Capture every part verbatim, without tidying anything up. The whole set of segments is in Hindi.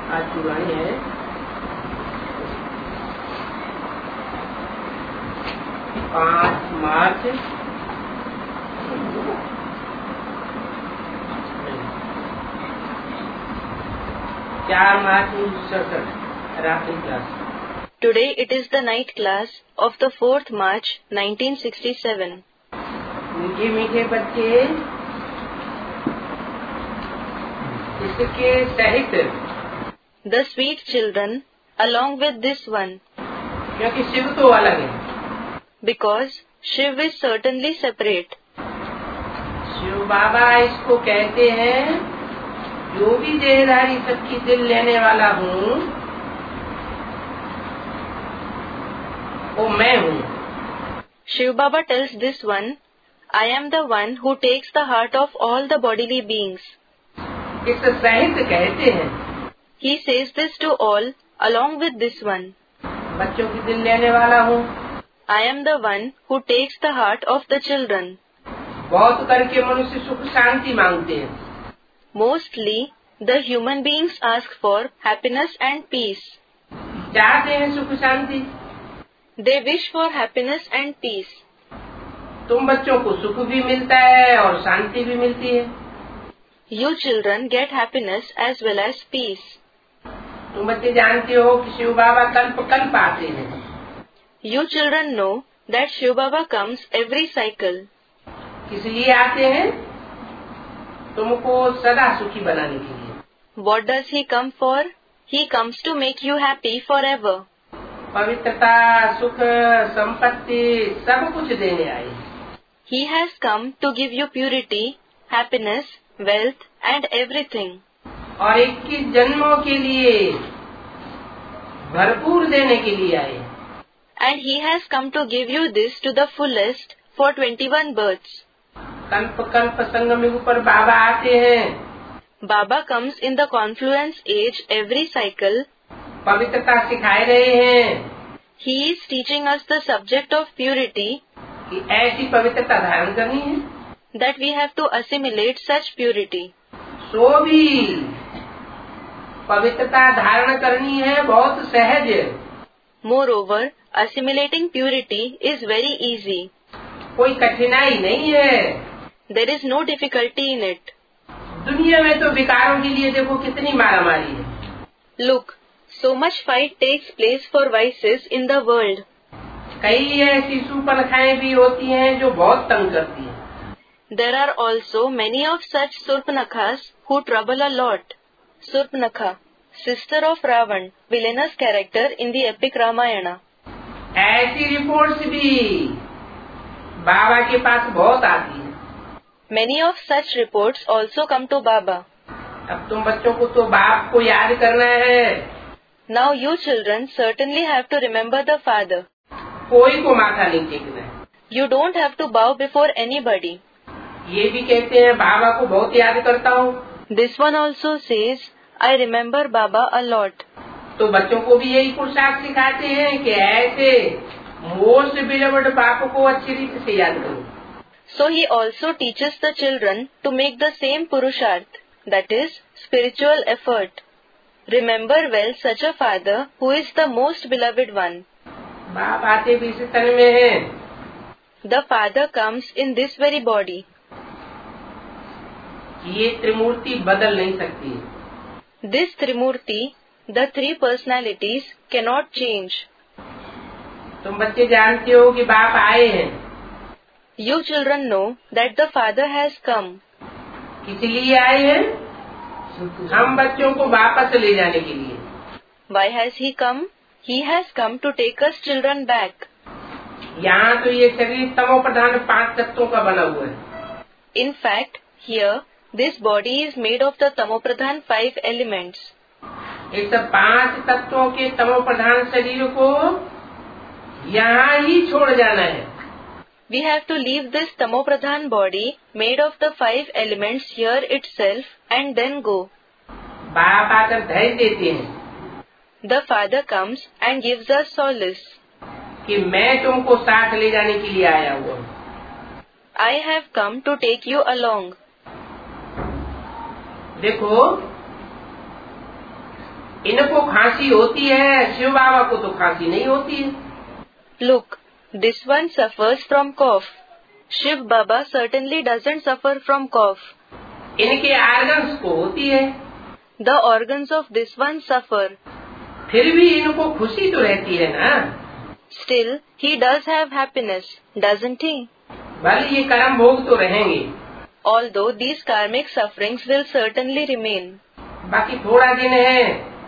आज की वाणी है पाँच मार्च चार मार्च उन्नीस सौ सड़सठ रात्रि class. Today it is the night class of the fourth March nineteen sixty-seven. मीठे मीठे बच्चे इसके सहित The sweet children along with this one, क्योंकि शिव तो अलग है, because Shiv is certainly separate. Shiv बाबा इसको कहते हैं जो भी देहधारी सबकी दिल लेने वाला हूँ वो मैं हूँ। Shiv Baba tells this one, I am the one who takes the heart of all the bodily beings. इस सहित कहते हैं, He says this to all along with this one. बच्चों की दिल लेने वाला हूँ। I am the one who takes the heart of the children. बहुत करके मनुष्य सुख शांति मांगते हैं, Mostly, the human beings ask for happiness and peace. चाहते हैं सुख शांति। They wish for happiness and peace. तुम बच्चों को सुख भी मिलता है और शांति भी मिलती है। You children get happiness as well as peace. तुम बच्चे जानते हो कि शिव बाबा कल्प कल्प आते हैं। You children know that Shiv Baba comes every cycle. किस लिए आते हैं? तुमको सदा सुखी बनाने के लिए। What does he come for? He comes to make you happy forever. पवित्रता, सुख, संपत्ति सब कुछ देने आए। He has come to give you purity, happiness, wealth and everything. और इक्कीस जन्मों के लिए भरपूर देने के लिए आए। And he has come to give you this to the fullest for twenty-one births. कल्प कल्प संगम युग पर बाबा आते हैं। Baba comes in the confluence age every cycle. पवित्रता सिखाए रहे हैं He is teaching us the subject of purity, कि ऐसी पवित्रता धारण करनी है। that we have to assimilate such purity. सो भी पवित्रता धारण करनी है बहुत सहज। Moreover, assimilating purity is very easy. कोई कठिनाई नहीं है। There is no difficulty in it. दुनिया में तो विकारों के लिए देखो कितनी मारामारी है। Look, so much fight takes place for vices in the world. कई ऐसी सुपनखाएं भी होती हैं जो बहुत तंग करती हैं। There are also many of such Surpnakhas who trouble a lot. Surpnakha, sister of Ravan, villainous character in the epic Ramayana. ऐसी रिपोर्ट्स भी बाबा के पास बहुत आती हैं। Many of such reports also come to Baba. अब तुम बच्चों को तो बाप को याद करना है। Now you children certainly have to remember the father. कोई को माथा नहीं टेकना है। You don't have to bow before anybody. ये भी कहते हैं बाबा को बहुत याद करता हूँ। This one also says, I remember Baba a lot. तो बच्चों को भी यही पुरुषार्थ सिखाते हैं कि ऐसे मोस्ट बिलवड बाप को अच्छी रीति से याद करो। So he also teaches the children to make the same purusharth, that is, spiritual effort. Remember well such a father who is the most beloved one. बाप आते भी इस तन में है। The father comes in this very body. ये त्रिमूर्ति बदल नहीं सकती। This Trimurti, the three personalities, cannot change. तुम बच्चे जानते हो कि बाप आए हैं। You children know that the father has come. किस लिए आए हैं? हम बच्चों को वापस ले जाने के लिए। Why has he come? He has come to take us children back. यहाँ तो ये शरीर तमो प्रधान पांच तत्वों का बना हुआ है। In fact, here, this body is made of the Tamopradhan five elements. इस पांच तत्वों के तमो प्रधान शरीर को यहाँ ही छोड़ जाना है। We have to leave this Tamopradhan body made of the five elements here itself and then go. बाप आकर धैर्य देते हैं। The father comes and gives us solace. कि मैं तुमको साथ ले जाने के लिए आया हुआ हूँ। I have come to take you along. देखो इनको खांसी होती है, शिव बाबा को तो खांसी नहीं होती है। Look, this one suffers from cough. Shiv Baba certainly doesn't suffer from cough. इनके ऑर्गन्स को होती है। The organs of this one suffer. फिर भी इनको खुशी तो रहती है ना। Still, he does have happiness, doesn't he? भले ये कर्म भोग तो रहेंगे। Although these karmic sufferings will certainly remain. बाकी थोड़ा दिन है,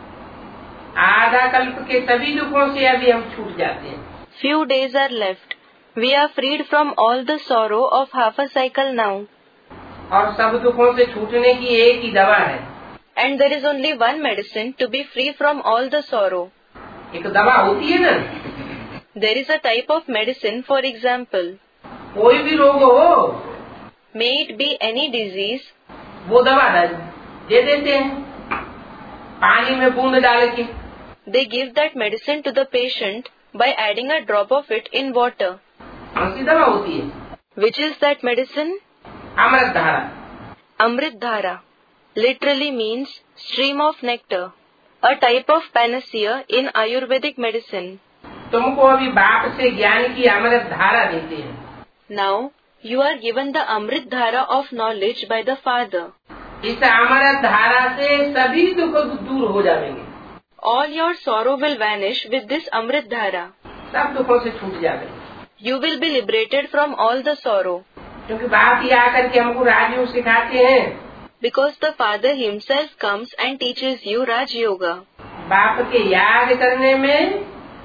आधा कल्प के सभी दुखों से अभी हम छूट जाते हैं। Few days are left. We are freed from all the sorrow of half a cycle now. और सब दुखों से छूटने की एक ही दवा है। And there is only one medicine to be free from all the sorrow. एक दवा होती है ना। There is a type of medicine, for example. कोई भी रोग हो, May it be any disease. वो दवा दे देते हैं पानी में बूंद डाल के। They give that medicine to the patient by adding a drop of it in water. कौन सी दवा होती है? Which is that medicine? अमृत धारा। Amrit Dhara literally means stream of nectar, a type of panacea in Ayurvedic medicine. तुमको अभी बाप से ज्ञान की अमृत धारा देते हैं। Now you are given the Amrit Dhara of knowledge by the Father. इस अमृत धारा से सभी दुख दूर हो जाएंगे। All your sorrow will vanish with this Amrit Dhara. सब दुखों से छूट जाएंगे। You will be liberated from all the sorrow. क्योंकि बाप ही आकर के हमको राजयोग सिखाते हैं। Because the Father himself comes and teaches you Raj Yoga. बाप के याद करने में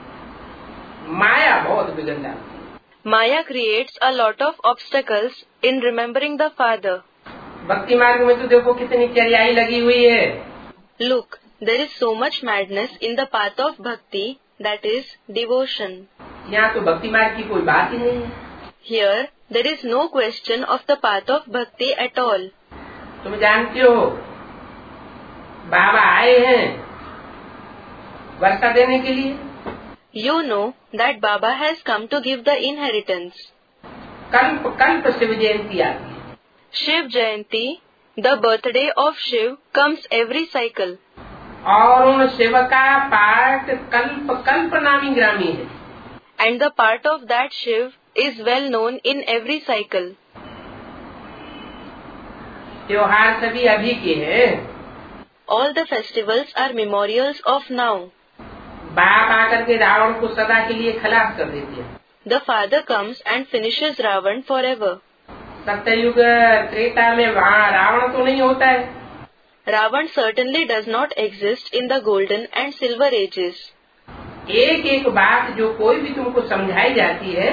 माया बहुत बिगड़ जाती है। Maya creates a lot of obstacles in remembering the Father. भक्ति मार्ग में तो देखो कितनी चरियाई लगी हुई है। Look, there is so much madness in the path of bhakti, that is devotion. यहाँ तो भक्ति मार्ग की कोई बात ही नहीं है। Here, there is no question of the path of bhakti at all. तुम जानते हो बाबा आए हैं वर्षा देने के लिए। You know that Baba has come to give the inheritance. कल्प कल्प शिव जयंती आती है। Shiv Jayanti, the birthday of Shiv, comes every cycle. और उन शिव का पाठ कल्प कल्प नामी ग्रामी है। And the part of that Shiv is well known in every cycle. त्योहार सभी अभी के हैं। All the festivals are memorials of now. बाप आकर के रावण को सदा के लिए खलास कर देते हैं। The Father comes and finishes Ravan forever. सत्ययुग Treta में वहाँ रावण तो नहीं होता है। Ravan certainly does not exist in the golden and silver ages. एक एक बात जो कोई भी तुमको समझाई जाती है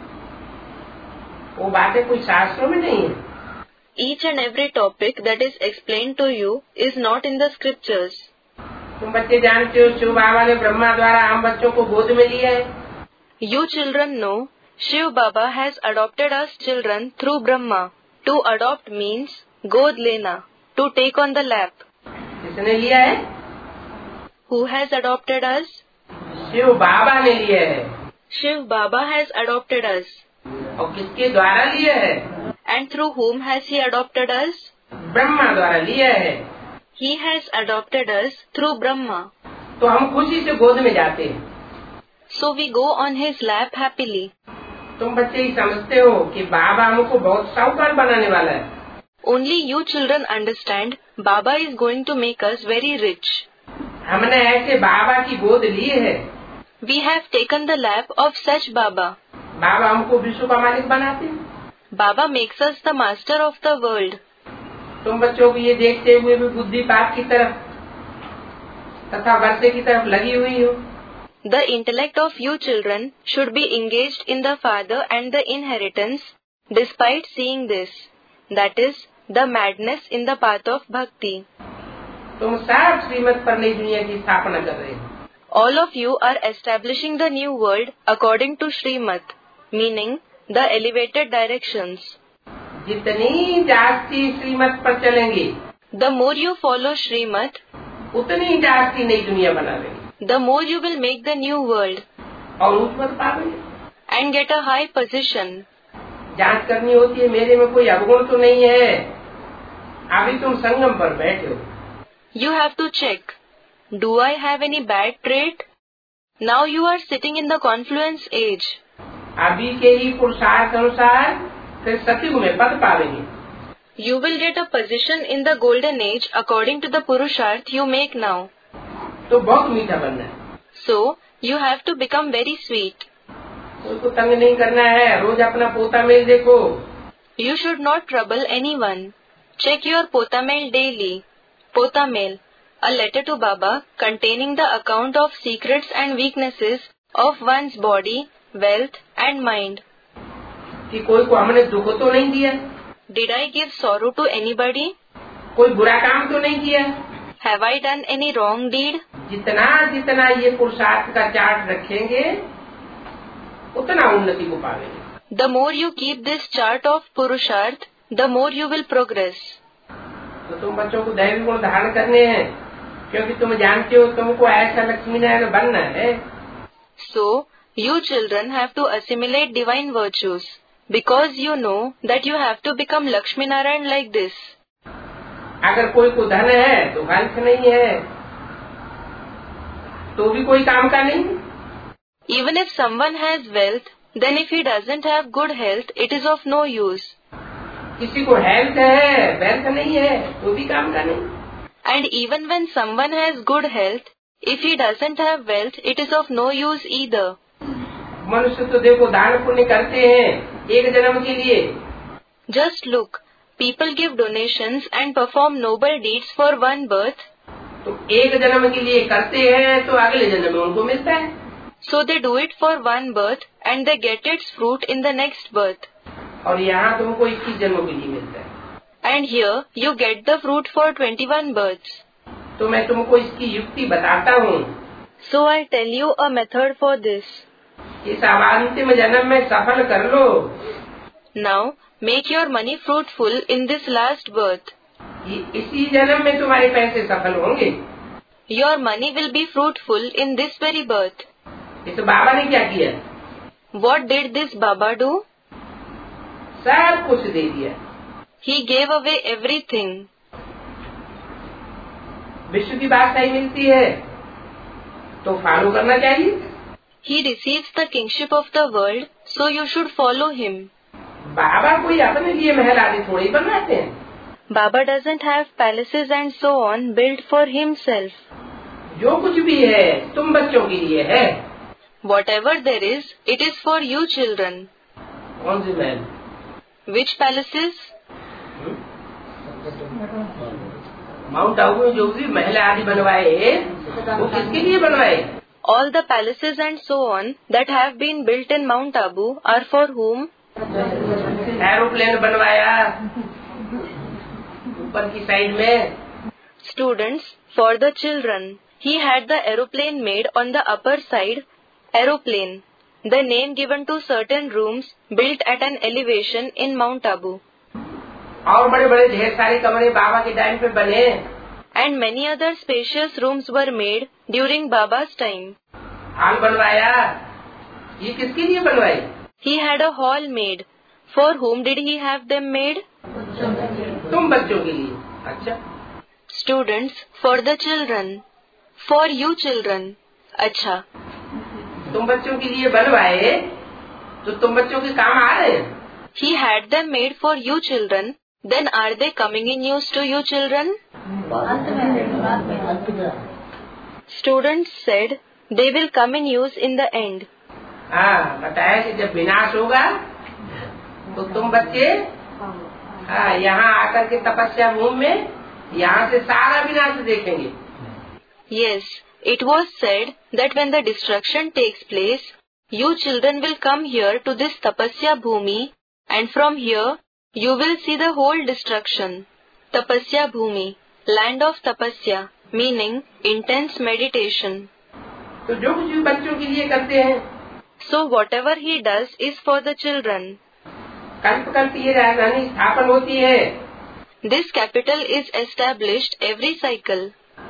वो बातें कोई शास्त्रों में नहीं है। Each and every topic that is explained to you is not in the scriptures. तुम बच्चे जानते हो शिव बाबा ने ब्रह्मा द्वारा हम बच्चों को गोद में लिया है। You children know Shiv Baba has adopted us children through Brahma. To adopt means god lena, to take on the lap. किसने लिया है? Who has adopted us? Shiv बाबा ने लिया है। Shiv Baba has adopted us. और किसके द्वारा लिया है? And through whom has he adopted us? Brahma द्वारा लिया है। He has adopted us through Brahma. तो हम खुशी से गोद में जाते हैं। So we go on his lap happily. तुम बच्चे ही समझते हो कि बाबा हमको बहुत साहूकार बनाने वाला है। Only you children understand Baba is going to make us very rich. हमने ऐसे बाबा की गोद ली है। We have taken the lap of such Baba. बाबा हमको विश्व का मालिक बनाते हैं। Baba makes us the master of the world. तुम बच्चों को ये देखते हुए भी बुद्धि पाप की तरफ तथा वर्षे की तरफ लगी हुई हो। The intellect of you children should be engaged in the Father and the inheritance, despite seeing this. That is the madness in the path of bhakti. तुम सब श्रीमत पर नई दुनिया की स्थापना कर रहे हो। All of you are establishing the new world according to Srimad, meaning the elevated directions. जितनी जास्ती श्रीमत पर चलेंगे, The more you follow Srimad, उतनी जास्ती नई दुनिया बना लेंगे। the more you will make the new world और उस पर पावेंगे। and get a high position. जांच करनी होती है मेरे में कोई अवगुण तो नहीं है। अभी तुम संगम पर बैठे हो। You have to check Do I have any bad trait? Now you are sitting in the confluence age. अभी के ही पुरुषार्थ अनुसार फिर सतयुग में पद पावेंगे. You will get a position in the golden age according to the purusharth you make now. तो बहुत मीठा बनना है. So you have to become very sweet. कोई को तंग नहीं करना है. रोज अपना पोता मेल देखो. You should not trouble anyone. Check your pota mail daily. Pota mail, a letter to Baba containing the account of secrets and weaknesses of one's body, wealth and mind. कि कोई को हमने दुख तो नहीं दिया. Did I give sorrow to anybody? कोई बुरा काम तो नहीं किया. Have I done any wrong deed? जितना जितना ये पुरुषार्थ का चार्ट रखेंगे उतना उन्नति को पावेंगे. The more you keep this chart of purusharth, the more you will progress. तो तुम बच्चों को दैवी गुण धारण करने हैं क्योंकि तुम जानते हो तुमको ऐसा लक्ष्मी नारायण बनना है. So you children have to assimilate divine virtues because you know that you have to become Lakshmi Narayan like this. अगर कोई को धन है तो हेल्थ नहीं है तो भी कोई काम का नहीं. Even if someone has wealth, then if he doesn't have good health, it is of no use. किसी को हेल्थ है वेल्थ नहीं है तो भी काम का नहीं. And even when someone has good health, if he doesn't have wealth, it is of no use either. मनुष्य तो देखो दान पुण्य करते हैं एक जन्म के लिए. Just look, people give donations and perform noble deeds for one birth. तो एक जन्म के लिए करते हैं तो अगले जन्म में उनको मिलता है. So they do it for one birth and they get its fruit in the next birth. और यहाँ तुमको इक्कीस जन्मों के लिए मिलता है. And here you get the fruit for twenty-one births. तो मैं तुमको इसकी युक्ति बताता हूँ. So I tell you a method for this. इस अंतिम जन्म में सफल कर लो. Now make your money fruitful in this last birth. इसी जन्म में तुम्हारे पैसे सफल होंगे. Your money will be fruitful in this very birth. इस बाबा ने क्या किया? What did this Baba do? सब कुछ दे दिया. He gave away everything. विश्व की बादशाही मिलती है तो फॉलो करना चाहिए. He receives the kingship of the world, so you should follow him. बाबा कोई अपने लिए महल आदि थोड़ी बनवाते हैं. Baba doesn't have palaces and so on built for himself. जो कुछ भी है तुम बच्चों के लिए है. Whatever there is, it is for you children. कौन सी महल? Which palaces? माउंट आबू में जो भी महल आदि बनवाए वो किसके लिए बनवाए? All the palaces and so on that have been built in Mount Abu are for whom? Aeroplane बनवाया ऊपर की साइड में. Students, for the children. He had the aeroplane made on the upper side. Aeroplane, the name given to certain rooms built at an elevation in Mount Abu. और बड़े बड़े ढेर सारे कमरे बाबा के टाइम पे बने. And many other spacious rooms were made during Baba's time. Hall बनवाया. ये किसके लिए बनवाए? He had a hall made. For whom did he have them made? तुम बच्चों के लिए. अच्छा. Students, for the children. For you children. अच्छा. तुम बच्चों के लिए बनवाए तो तुम बच्चों के काम आ रहे हैं. He had them made for you children. Then are they coming in use to you children? Students said they will come in use in the end. हाँ बताया कि जब विनाश होगा तो तुम बच्चे हाँ यहाँ आकर के तपस्या भूमि में यहाँ से सारा विनाश देखेंगे. Yes, it was said that when the destruction takes place, you children will come here to this tapasya bhumi, and from here you will see the whole destruction. Tapasya bhumi, land of tapasya, meaning intense meditation. तो जो कुछ भी बच्चों के लिए करते हैं. So whatever he does is for the children. कल्प कल्प ये राजधानी स्थापन होती है. This capital is established every cycle.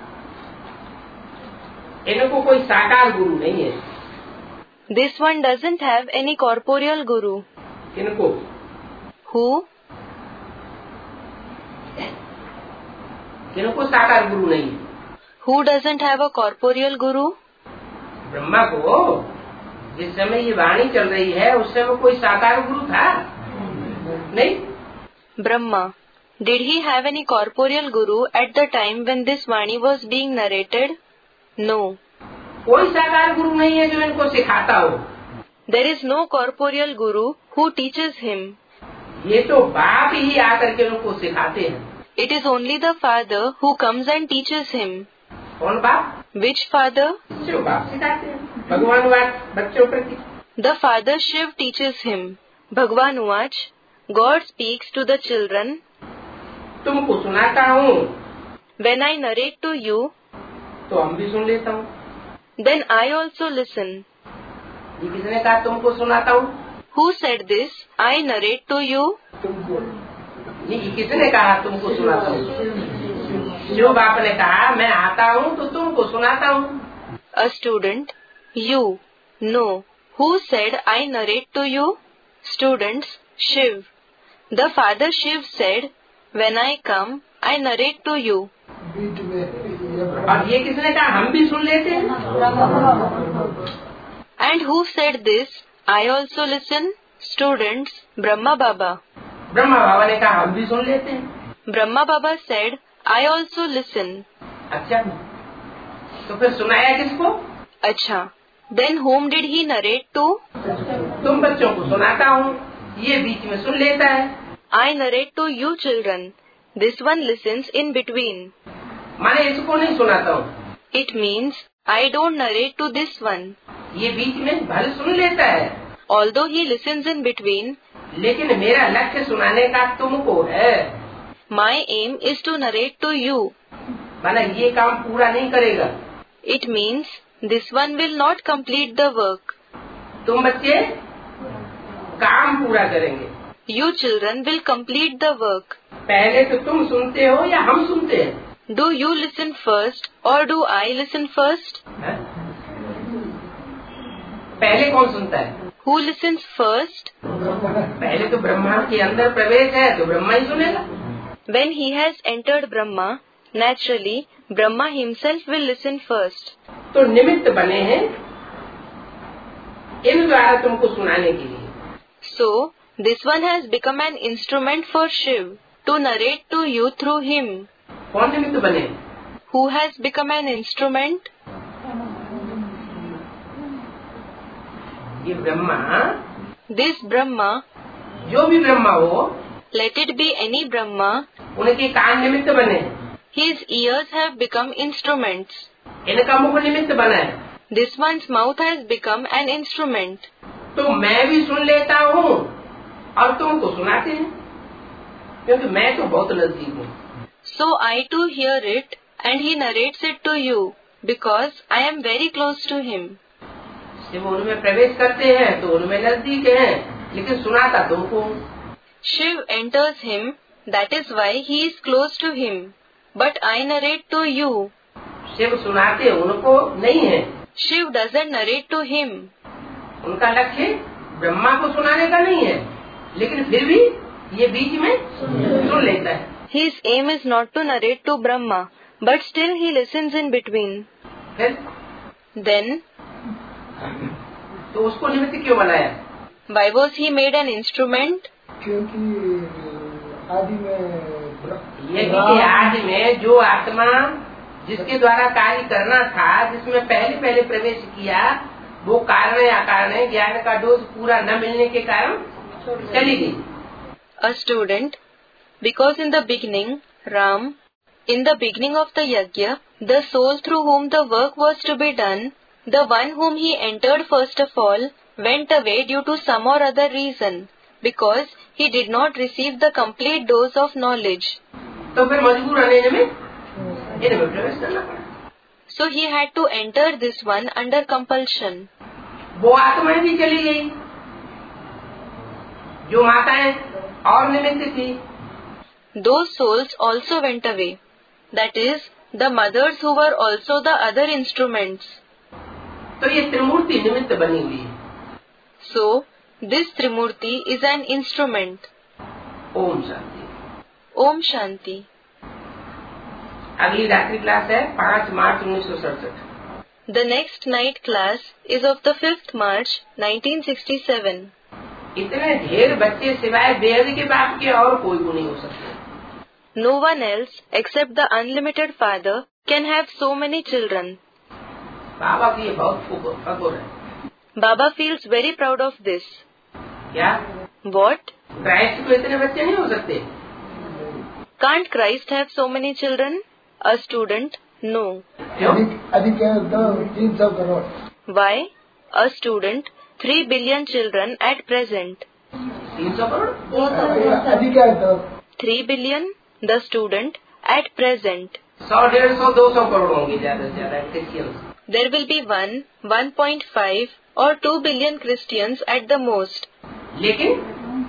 इनको कोई साकार गुरु नहीं है. This one doesn't have any corporeal guru. इनको Who? इनको साकार गुरु नहीं. Who doesn't have a corporeal guru? Brahma को जिस समय ये वाणी चल रही है उस समय कोई साकार गुरु था नहीं? Brahma, did he have any corporeal guru at the time when this Vani was being narrated? No. कोई साकार गुरु नहीं है जो इनको सिखाता हो। There is no corporeal guru who teaches him. ये तो बाप ही आकर के उनको सिखाते हैं। It is only the father who comes and teaches him. कौन बाप? Which father? जो बाप सिखाते हैं भगवान वाच बच्चों प्रति। The father Shiv teaches him. Bhagwan Uach, God speaks to the children. तुमको सुनाता हूँ। When I narrate to you, तो हम भी सुन लेता हूँ। then I also listen. ये किसने कहा तुमको सुनाता हूँ? Who said this? I narrate to you. तुमको नहीं, किसने कहा तुमको सुनाता हूँ? जो बाप ने कहा मैं आता हूँ तो तुमको सुनाता हूँ। A student, you. No. Who said I narrate to you? Students, Shiv. The father Shiv said, when I come, I narrate to you. और ये किसने कहा हम भी सुन लेते हैं? And who said this? I also listen. Students, Brahma Baba. Brahma बाबा ने कहा हम भी सुन लेते हैं। Brahma Baba said, I also listen. अच्छा, तो फिर सुनाया किसको? Acha. Then whom did he narrate to? तुम बच्चों को सुनाता हूँ, ये बीच में सुन लेता है। I narrate to you children. This one listens in between. माने इसको नहीं सुनाता हूँ। It means I don't narrate to this one. ये बीच में भले सुन लेता है। Although he listens in between, लेकिन मेरा लक्ष्य सुनाने का तुमको है। my aim is to narrate to you. माना ये काम पूरा नहीं करेगा। It means this one will not complete the work. तुम बच्चे काम पूरा करेंगे। You children will complete the work. पहले तो तुम सुनते हो या हम सुनते हैं? Do you listen first or do I listen first? है? पहले कौन सुनता है? Who listens first? पहले तो ब्रह्मा के अंदर प्रवेश है तो ब्रह्मा ही सुनेगा। When he has entered Brahma, naturally Brahma himself will listen first. तो निमित्त बने हैं इन द्वारा तुमको सुनाने के लिए। So this one has become an instrument for Shiv to narrate to you through him. कौन निमित्त बने? Who has become an instrument? ये ब्रह्मा, This Brahma, जो भी ब्रह्मा हो, let it be any Brahma, उनके कान निमित्त बने। his ears have become instruments. इनका मुख निमित्त बना है। This one's mouth has become an instrument. तो मैं भी सुन लेता हूँ और तुमको सुनाते हैं, क्योंकि मैं तो बहुत नजदीक हूँ। So I too hear it and he narrates it to you because I am very close to him. जब उनमें प्रवेश करते हैं तो उनमें नजदीक हैं, लेकिन सुनाता तुमको। Shiv enters him, that is why he is close to him. But I narrate to you. Shiv सुनाते उनको नहीं है। Shiv doesn't narrate to him. उनका लक्ष्य ब्रह्मा को सुनाने का नहीं है, लेकिन फिर भी ये बीच में सुन लेता है। His aim is not to narrate to Brahma, but still he listens in between. फिर Then, तो उसको निमित्त क्यों बनाया? why was he made an instrument? क्योंकि आदि में ये कि आदि में जो आत्मा जिसके द्वारा कार्य करना था, जिसमें पहले पहले प्रवेश किया, वो कारण या कारण ज्ञान का डोज पूरा न मिलने के कारण चली गई। A student, because in the beginning, Ram, in the beginning of the yajna, the soul through whom the work was to be done, the one whom he entered first of all, went away due to some or other reason, because he did not receive the complete dose of knowledge. तो फिर मजबूर रहने में इनमें प्रवेश करना पड़ा। So he had to enter this one under compulsion. वो आत्माएं भी चली गई, जो माताएं और निमित्त थी। Those souls also went away. That is, the mothers who were also the other instruments. तो ये त्रिमूर्ति निमित्त बनी हुई है। So, this Trimurti is an instrument. Om Shanti. Om Shanti. अगली रात्रि क्लास है पाँच मार्च उन्नीस सौ सड़सठ। The next night class is of the fifth March nineteen sixty-seven. इतने ढेर बच्चे सिवाय बेहद के बाप के और कोई को नहीं हो सकते। No one else except the unlimited Father can have so many children. बाबा की ये बहुत फखर है। Baba feels very proud of this. क्या? What? क्राइस्ट को इतने बच्चे नहीं हो सकते। Can't Christ have so many children? A student, no. अभी क्या तीन सौ crore. Why? A student, three billion children at present. तीन सौ करोड़? अभी क्या तो? Three billion, the student at present. सौ डेढ़ सौ दो सौ करोड़ होंगे ज्यादा से ज्यादा Christians. There will be one, one point five or two billion Christians at the most. लेकिन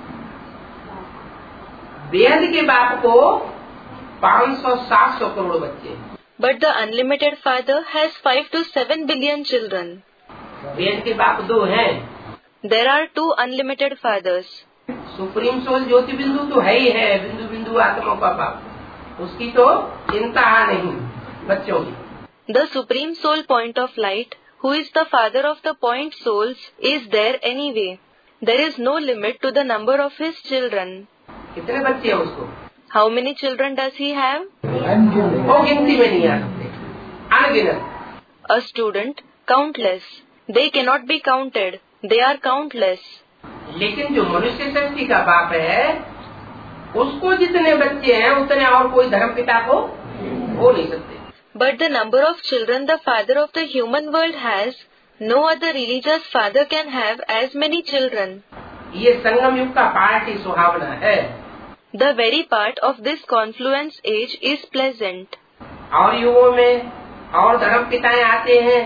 बेहद के बाप को पाँच सौ सात सौ करोड़ बच्चे। But the unlimited Father has five to seven billion children. बेहद के बाप दो हैं। There are two unlimited fathers. Supreme soul ज्योति बिंदु तो है ही है, बिंदु बिंदु आत्मा का बाप, उसकी तो चिंता नहीं बच्चों की। The Supreme Soul Point of Light, who is the Father of the point souls, is there anyway. There is no limit to the number of his children. कितने बच्चे हैं उसको? How many children does he have? वो गिनती में नहीं आ सकते, अनगिनत। A student, countless. They cannot be counted. They are countless. लेकिन जो मनुष्य शक्ति का बाप है, उसको जितने बच्चे हैं उतने और कोई धर्म पिता को हो नहीं सकते। But the number of children the Father of the human world has, no other religious father can have as many children. ये संगम युग का पार्ट ही सुहावना है। The very part of this confluence age is pleasant. और युगों में और धर्म पिताएं आते हैं,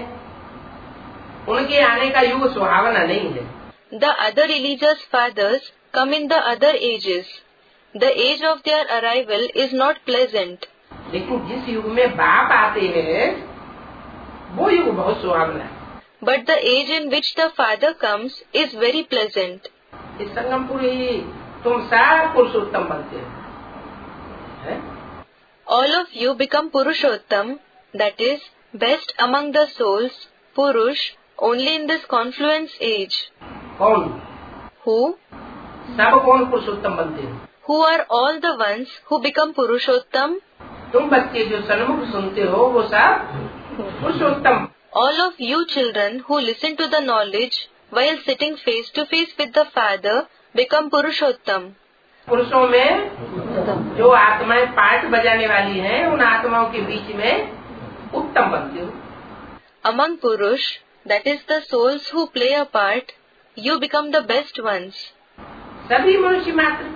उनके आने का युग सुहावना नहीं है। The other religious fathers come in the other ages. The age of their arrival is not pleasant. लेकिन जिस युग में बाप आते हैं, वो युग बहुत सुहावना है। But the age in which the Father comes is very pleasant. इस संगमपुर ही तुम सब पुरुषोत्तम बनते हो, है? All of you become Purushottam, that is, best among the souls, Purush, only in this confluence age. कौन? Who? सब कौन पुरुषोत्तम बनते हो? Who are all the ones who become Purushottam? तुम बच्चे जो सन्मुख सुनते हो वो सब पुरुषोत्तम। All of you children who listen to the knowledge while sitting face to face with the Father become Purushottam. पुरुषों में जो आत्माएं पार्ट बजाने वाली हैं, उन आत्माओं के बीच में उत्तम बनते हो। Among Purush, that is the souls who play a part, you become the best ones. सभी मनुष्य मात्र,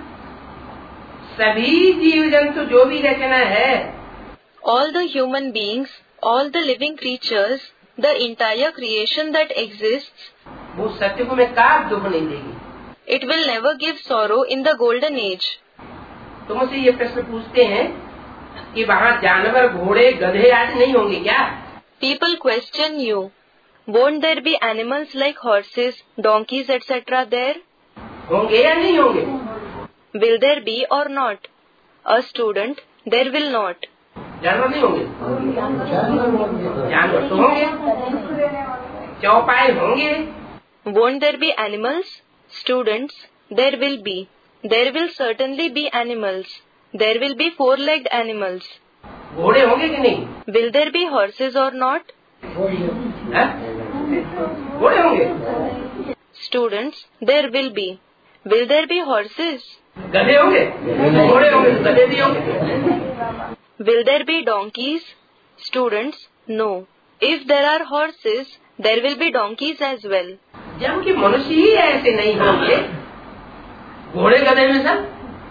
सभी जीव जंतु जो भी रचना है, all the human beings, all the living creatures, the entire creation that exists, वो सत्युग में कभी दुख नहीं देगी। it will never give sorrow in the golden age. तुमसे ये प्रश्न पूछते हैं कि वहाँ जानवर, घोड़े, गधे आदि नहीं होंगे क्या? People question you, won't there be animals like horses, donkeys, et cetera there? होंगे या नहीं होंगे? Will there be or not? A student, there will not. जानवर नहीं होंगे? जानवर तो होंगे, चौपाई होंगे। Won't there be animals? Students, there will be. There will certainly be animals. There will be four-legged animals. घोड़े होंगे कि नहीं? Will there be horses or not? है? घोड़े होंगे? Students, there will be. Will there be horses? गधे होंगे? घोड़े होंगे, गधे भी होंगे। Will there be donkeys? Students, no. If there are horses, there will be donkeys as well. जबकि मनुष्य ही ऐसे नहीं होंगे, घोड़े गधे में सब,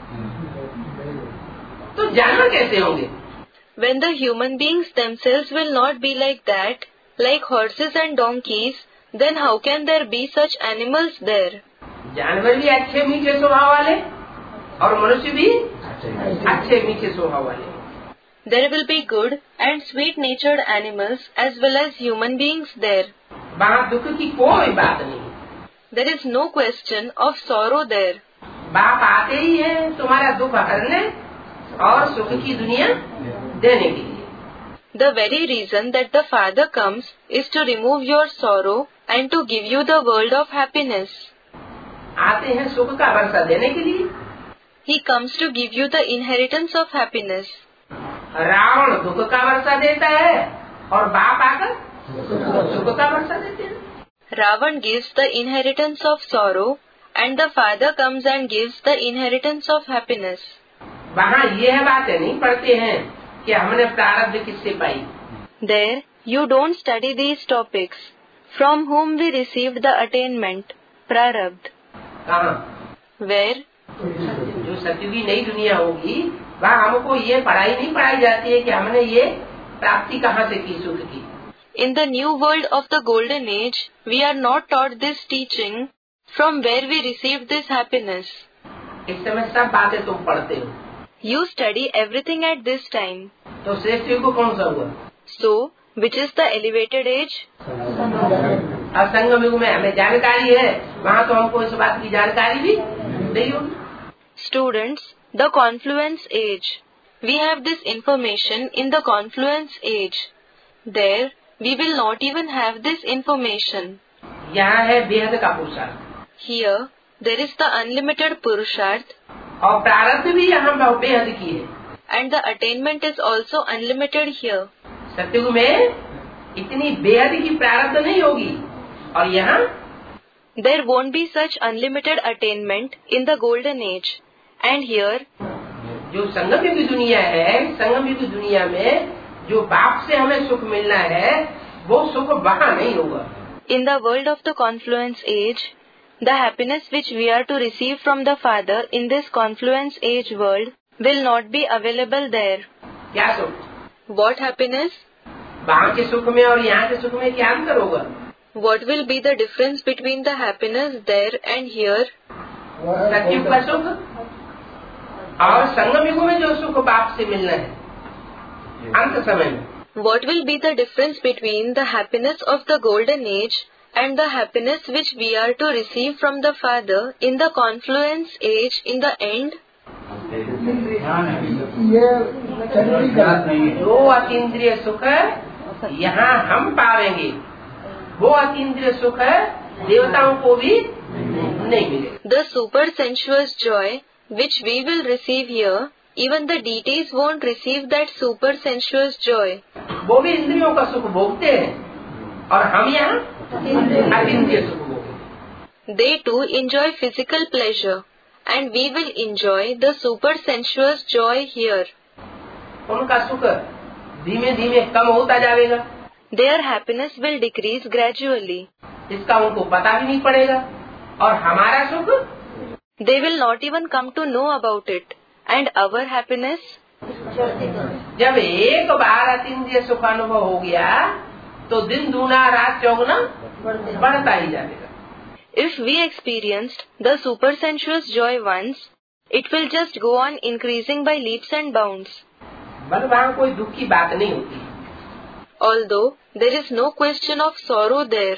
तो जानवर कैसे होंगे? When the human beings themselves will not be like that, like horses and donkeys, then how can there be such animals there? जानवर भी अच्छे मीठे स्वभाव वाले और मनुष्य भी अच्छे मीठे स्वभाव वाले। There will be good and sweet-natured animals as well as human beings there. वहाँ दुख की कोई बात नहीं। There is no question of sorrow there. बाप आते ही है तुम्हारा दुख हरने और सुख की दुनिया देने के लिए। The very reason that the Father comes is to remove your sorrow and to give you the world of happiness. आते हैं सुख का वर्षा देने के लिए। He comes to give you the inheritance of happiness. Ravan दुख का वर्षा देता है और बाप आकर सुख का वर्षा देते हैं। Ravan gives the inheritance of sorrow and the Father comes and gives the inheritance of happiness. वहाँ यह बातें नहीं पढ़ते हैं कि हमने प्रारब्ध किससे पाई। There you don't study these topics. From whom we received the attainment, prarabdha. कहाँ? Where? जो सतयुगी नई दुनिया होगी वहाँ हमको ये पढ़ाई नहीं पढ़ाई जाती है कि हमने ये प्राप्ति कहाँ से की सुख की। In the new world of the golden age, we are not taught this teaching from where we received this happiness. इस समय सब बातें तुम पढ़ते हो। You study everything at this time. तो श्रेष्ठ युग कौन सा हुआ? So, which is the elevated age? असंगम युग में हमें जानकारी है, वहाँ तो हमको इस बात की जानकारी भी नहीं होगी। Students, the confluence age. We have this information in the confluence age. There, we will not even have this information. यहाँ है बेहद का पुरुषार्थ। Here, there is the unlimited purusharth. और प्रारब्ध भी यहाँ बहुत बेहद की है। And the attainment is also unlimited here. सतयुग में इतनी बेहद की प्रारब्ध नहीं होगी और यहाँ There won't be such unlimited attainment in the golden age. And here, जो संगम युग की दुनिया है, संगम युग की दुनिया में जो बाप से हमें सुख मिलना है वो सुख वहाँ नहीं होगा। in the world of the confluence age, the happiness which we are to receive from the Father in this confluence age world will not be available there. क्या सुख? What happiness? वहाँ के सुख में और यहाँ के सुख में क्या अंतर होगा? What will be the difference between the happiness there and here? सतयुग का सुख और संगम युग में जो सुख बाप से मिलना है अंत समय में। What will be the difference between the happiness of the golden age and the happiness which we are to receive from the Father in the confluence age in the end? जो अतीन्द्रिय सुख यहाँ हम पाएंगे वो अतीन्द्रिय सुख देवताओं को भी नहीं मिलेगा। The super sensuous joy which we will receive here, even the deities won't receive that super sensuous joy. वो भी इंद्रियों का सुख भोगते हैं और हम यहाँ अतीन्द्रिय सुख भोगते। They too enjoy physical pleasure, and we will enjoy the super sensuous joy here. उनका सुख धीमे धीमे कम होता जाएगा। Their happiness will decrease gradually. इसका उनको पता भी नहीं पड़ेगा और हमारा सुख They will not even come to know about it. And our happiness? जब एक बार अतीन्द्रिय सुख अनुभव हो गया तो दिन दूना रात चौगुना बढ़ता ही जाएगा। If we experienced the super sensuous joy once, it will just go on increasing by leaps and bounds. बस वहाँ कोई दुख की बात नहीं होती। Although there is no question of sorrow there.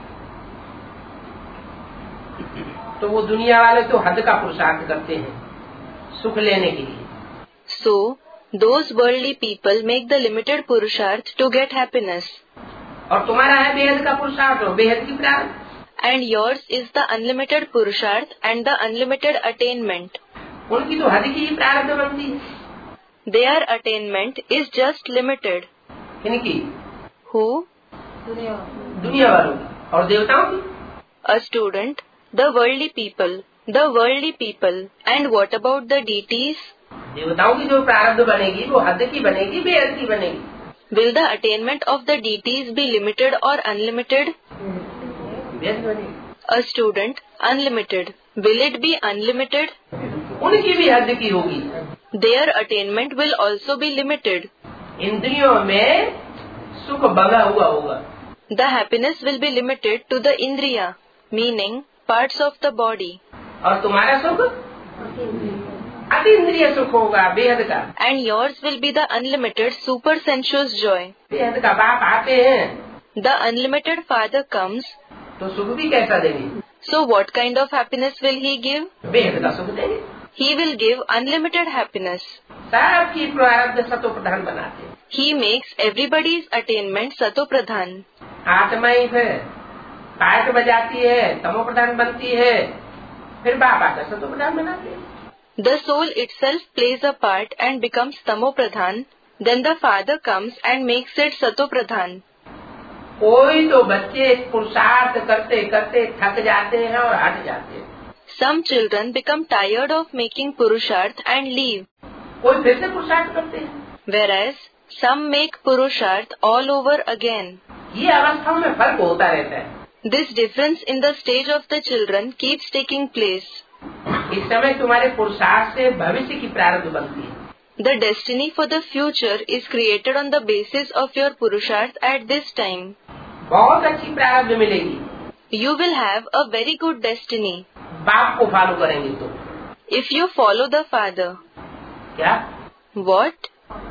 तो वो दुनिया वाले तो हद का पुरुषार्थ करते हैं सुख लेने के लिए। So, those worldly people make the limited purusharth to get happiness. और तुम्हारा है बेहद का पुरुषार्थ और बेहद की प्रारब्ध। And yours is the unlimited purusharth and the unlimited attainment. उनकी तो हद की ही प्रारब्ध बनती है। Their attainment is just limited. इनकी Who? दुनिया वालों की और देवताओं की। A student, the worldly people, the worldly people. And what about the deities? देवताओं की जो प्रारब्ध बनेगी वो हद की बनेगी बेहद की बनेगी। Will the attainment of the deities be limited or unlimited? बेहद बनेगी। A student, unlimited. Will it be unlimited? उनकी भी हद की होगी। Their attainment will also be limited. इंद्रियों में सुख बंधा हुआ होगा। The happiness will be limited to the indriya, meaning parts of the body. और तुम्हारा सुख अतीन्द्रिय सुख होगा बेहद का। And yours will be the unlimited super sensuous joy. बेहद का बाप आते हैं The unlimited Father comes. तो सुख भी कैसा देंगे? So what kind of happiness will he give? बेहद का सुख देंगे। He will give unlimited happiness. सबकी प्रारब्ध सतो प्रधान बनाते हैं। He makes everybody's attainment sato pradhan. आत्मा ही फिर पाठ बजाती है, तमो प्रधान बनती है, फिर बाप आकर सतो प्रधान बनाते हैं। The soul itself plays a part and becomes tamo pradhan. Then the father comes and makes it sato pradhan. कोई तो बच्चे पुरुषार्थ करते करते थक जाते हैं और हट जाते हैं। Some children become tired of making purusharth and leave. कोई फिर से पुरुषार्थ करते हैं। Whereas some make purusharth all over again. ये अवस्थाओं में फर्क होता रहता है। This difference in the stage of the children keeps taking place. इस समय तुम्हारे पुरुषार्थ से भविष्य की प्रारब्ध बनती है। The destiny for the future is created on the basis of your purusharth at this time. बहुत अच्छी प्रारब्ध मिलेगी। You will have a very good destiny. बाप को फॉलो करेंगे तो। If you follow the father. क्या? What?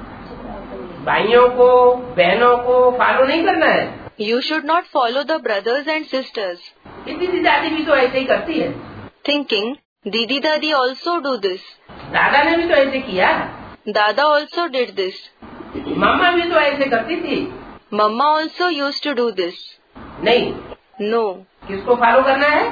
भाइयों को, बहनों को फॉलो नहीं करना है। You should not follow the brothers and sisters. दीदी दादी भी तो ऐसे ही करती है। Thinking, Didi Dadi also do this. दादा ने भी तो ऐसे किया। Dada also did this. मम्मा भी तो ऐसे करती थी। Mama also used to do this. नहीं। No. किसको फॉलो करना है?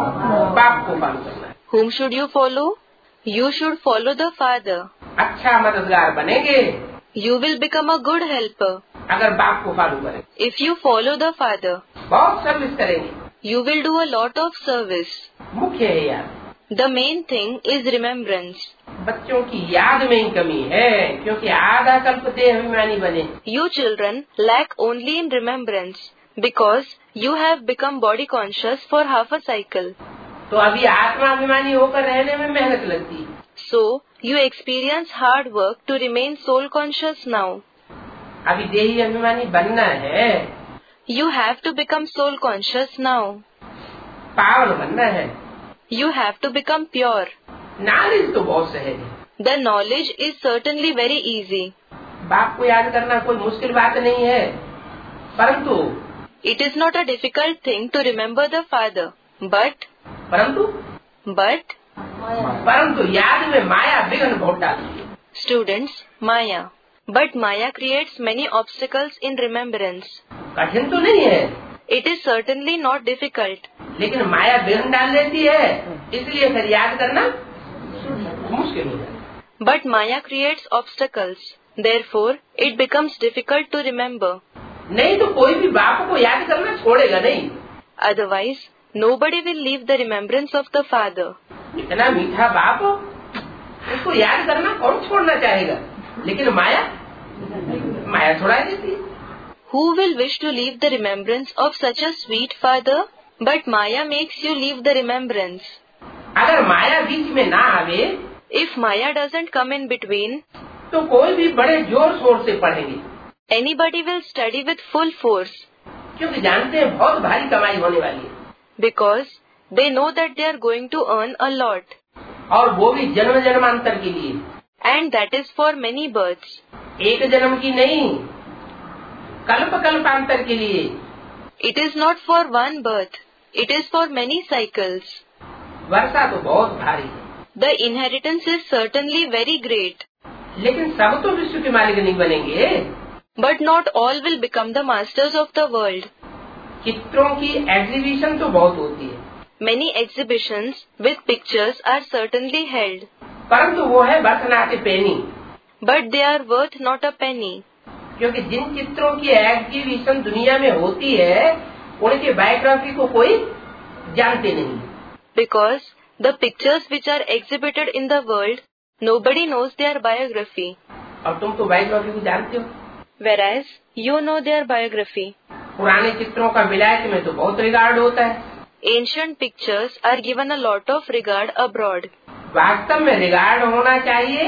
बाप को फॉलो करना है। Whom should you follow? You should follow the father. अच्छा मददगार बनेंगे। You will become a good helper. अगर बाप को फॉलो करें। If you follow the father. बहुत सर्विस करेंगे। You will do a lot of service. मुख्य है यार। The main thing is remembrance. बच्चों की याद में ही कमी है, क्योंकि आधा कल्प देह अभिमानी बने। You children lack only in remembrance because you have become body conscious for half a cycle. तो अभी आत्मा अभिमानी होकर रहने में मेहनत लगती है। So you experience hard work to remain soul conscious now. अभी देही अभिमानी बनना है। You have to become soul conscious now. पावन बनना है। You have to become pure. Knowledge तो बहुत सहज है। The knowledge is certainly very easy. बाप को याद करना कोई मुश्किल बात नहीं है, परंतु It is not a difficult thing to remember the father, but परंतु but परंतु याद में माया विघ्न बहुत डालती है। Students, Maya. But Maya creates many obstacles in remembrance. कठिन तो नहीं है। It is certainly not difficult. लेकिन माया विघ्न डाल देती है, इसलिए फिर याद करना मुश्किल हो जाता है। But Maya creates obstacles. Therefore, it becomes difficult to remember. नहीं तो कोई भी बाप को याद करना छोड़ेगा नहीं। Otherwise, nobody will leave the remembrance of the father. इतना मीठा बाप, उसको याद करना कौन छोड़ना चाहेगा? लेकिन माया माया छोड़ा देती है। Who will wish to leave the remembrance of such a sweet father? But Maya makes you leave the remembrance. अगर माया बीच में ना आवे, If Maya doesn't come in between, तो कोई भी बड़े जोर शोर से पढ़ेंगे। anybody will study with full force. क्योंकि जानते हैं बहुत भारी कमाई होने वाली है। Because they know that they are going to earn a lot. और वो भी जन्म जन्मांतर के लिए। And that is for many births. एक जन्म की नहीं, कल्प कल्पांतर के लिए। It is not for one birth. It is for many cycles. वर्षा तो बहुत भारी है। The inheritance is certainly very great. लेकिन सब तो विश्व के मालिक नहीं बनेंगे। But not all will become the masters of the world. चित्रों की एग्जीबिशन तो बहुत होती है। Many exhibitions with pictures are certainly held. परंतु वो है बस नाते पेनी। But they are worth not a penny. क्योंकि जिन चित्रों की एग्जीबिशन दुनिया में होती है, उनके बायोग्राफी को कोई जानते नहीं। Because the pictures which are exhibited in the world, nobody knows their biography. और तुम तो बायोग्राफी को जानते हो। Whereas you know their biography. पुराने चित्रों का विलायत में तो बहुत रिगार्ड होता है। Ancient pictures are given a lot of regard abroad. वास्तव में रिगार्ड होना चाहिए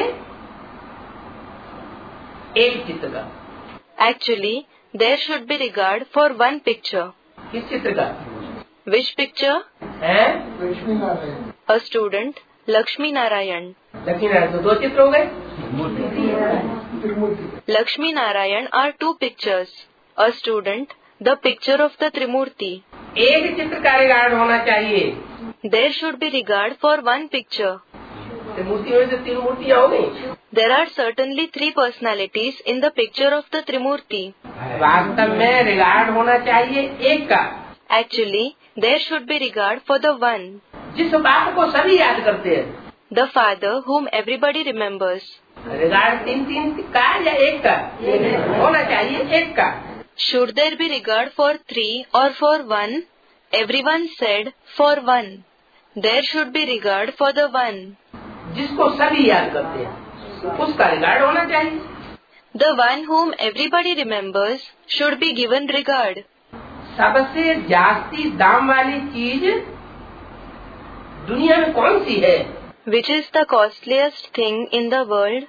एक चित्र का। Actually, there should be regard for one picture. किस चित्र का? Which picture? है Lakshmi Narayan. A student, Lakshmi Narayan. Lakshmi Narayan तो दो चित्र हो गए। त्रिमूर्ति। Lakshmi Narayan are two pictures. A student, the picture of the Trimurti. एक चित्र का रिगार्ड होना चाहिए। There should be regard for one picture. त्रिमूर्ति में से तीन मूर्तियाँ हो गई। There are certainly three personalities in the picture of the Trimurti. वास्तव में रिगार्ड होना चाहिए एक का। Actually, there should be regard for the one, जिस बाप को सभी याद करते हैं। the father whom everybody remembers. Regard तीन तीन का या एक का होना चाहिए, एक का। Should there be regard for three or for one? Everyone said for one. There should be regard for the one, जिसको सभी याद करते हैं उसका रिगार्ड होना चाहिए। the one whom everybody remembers should be given regard. सबसे जास्ती दाम वाली चीज दुनिया में कौन सी है? Which is the costliest thing in the world?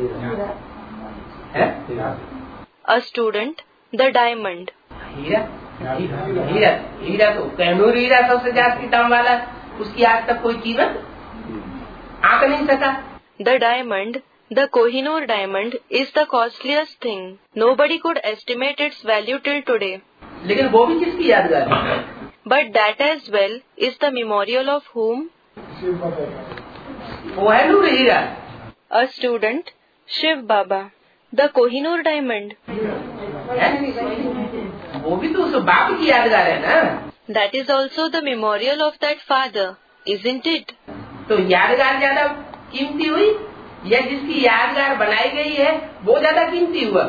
है? A student, the diamond. हीरा। हीरा हीरा तो कहनूर हीरा सबसे जास्ती दाम वाला, उसकी आज तक कोई कीमत आंक नहीं सका। The diamond, the Kohinoor diamond, is the costliest thing. Nobody could estimate its value till today. लेकिन वो भी किसकी यादगार है? But that as well is the memorial of whom? वो है नूर हीरा। A student, Shiv Baba, the Kohinoor diamond. है? वो भी तो उस बाप की यादगार है ना। That is also the memorial of that father, isn't it? तो यादगार ज्यादा कीमती हुई या जिसकी यादगार बनाई गई है वो ज्यादा कीमती हुआ?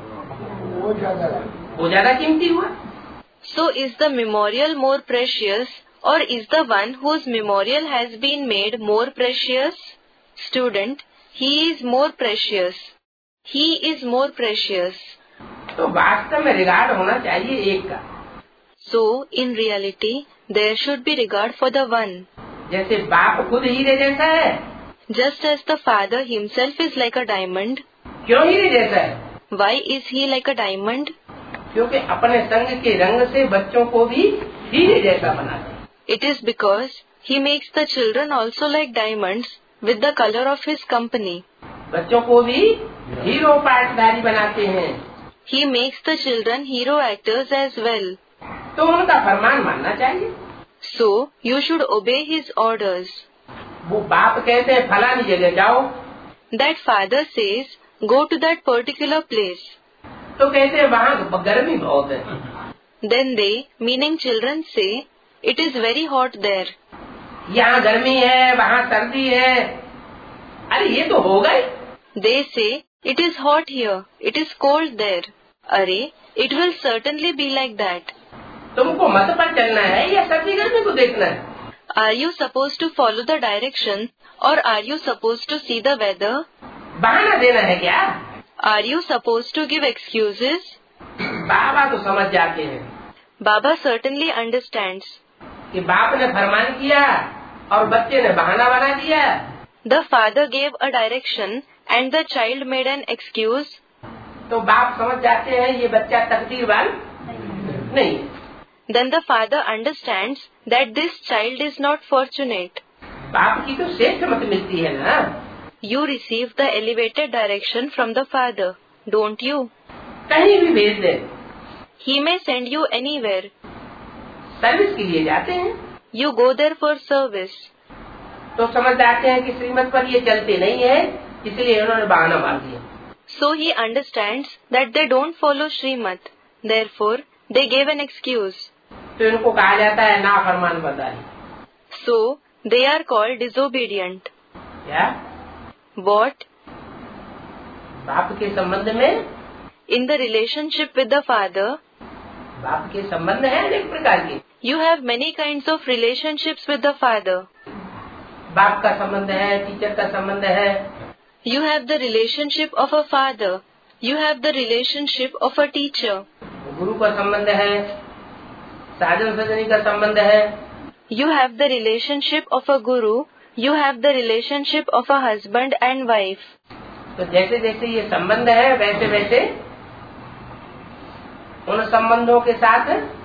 वो ज्यादा वो ज्यादा कीमती हुआ। So is the memorial more precious, or is the one whose memorial has been made more precious? Student, he is more precious. He is more precious. तो वास्तव में रिगार्ड होना चाहिए एक का। So in reality, there should be regard for the one. जैसे बाप खुद हीरे जैसा है। Just as the father himself is like a diamond. क्यों हीरे जैसा है? Why is he like a diamond? क्योंकि अपने संग के रंग से बच्चों को भी हीरे जैसा बनाते हैं। It is because he makes the children also like diamonds with the color of his company. बच्चों को भी हीरो पार्टधारी बनाते हैं। He makes the children hero actors as well. तो उनका फरमान मानना चाहिए। So you should obey his orders. वो बाप कहते हैं फलानी जगह जाओ, That father says, go to that particular place. तो कहते हैं वहाँ गर्मी बहुत है। Then they, meaning children, say, it is very hot there. यहाँ गर्मी है वहाँ सर्दी है। अरे ये तो होगा ही। They say, it is hot here, it is cold there. Arey, it will certainly be like that. तुमको मत पर चलना है या सर्दी गर्मी को देखना है? Are you supposed to follow the direction, or are you supposed to see the weather? बहाना देना है क्या? Are you supposed to give excuses? बाबा तो समझ जाते हैं Baba certainly understands. कि बाप ने फरमान किया और बच्चे ने बहाना बना दिया। The father gave a direction and the child made an excuse. तो बाप समझ जाते हैं ये बच्चा तकदीरवान नहीं। Then the father understands that this child is not fortunate. बाप की तो श्रेष्ठ मत मिलती है ना। You receive the elevated direction from the father, don't you? कहीं भी भेज दे, He may send you anywhere. Service के लिए जाते हैं You go there for service. तो समझ जाते हैं कि श्रीमत पर ये चलते नहीं है, इसलिए उन्होंने बहाना मार दिया। So he understands that they don't follow Srimad. Therefore, they gave an excuse. तो इनको कहा जाता है ना फरमान बरदारी। So, they are called disobedient. क्या? What? बाप के संबंध में, In the relationship with the father, बाप के संबंध है अनेक प्रकार के। you have many kinds of relationships with the father. बाप का संबंध है, टीचर का संबंध है, You have the relationship of a father. You have the relationship of a teacher. गुरु का संबंध है, साधन सजनी का संबंध है, You have the relationship of a guru. You have the relationship of a husband and wife. तो जैसे जैसे ये संबंध है वैसे वैसे उन संबंधों के साथ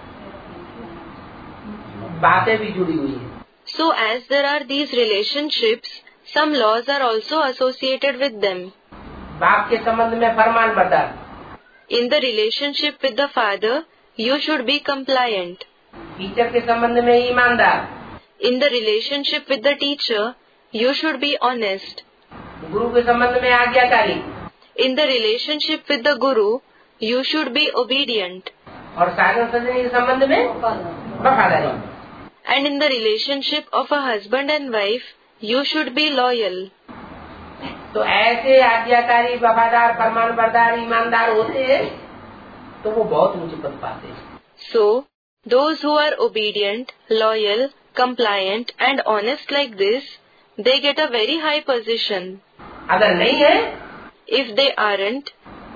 बातें भी जुड़ी हुई है। So as there are these relationships, some laws are also associated with them. बाप के संबंध में फरमान बरदार, In the relationship with the father, you should be compliant. Teacher के संबंध में ईमानदार, In the relationship with the teacher, you should be honest. गुरु के संबंध में आज्ञाकारी, In the relationship with the Guru, you should be obedient. और साधन सजनी के संबंध में वफादारी, And in the relationship of a husband and wife, you should be loyal. तो ऐसे आज्ञाकारी, वफादार, फरमानबरदार, ईमानदार होते हैं तो वो बहुत ऊंचे पद पाते हैं। So, those who are obedient, loyal, compliant and honest like this, they get a very high position. अगर नहीं है, If they aren't,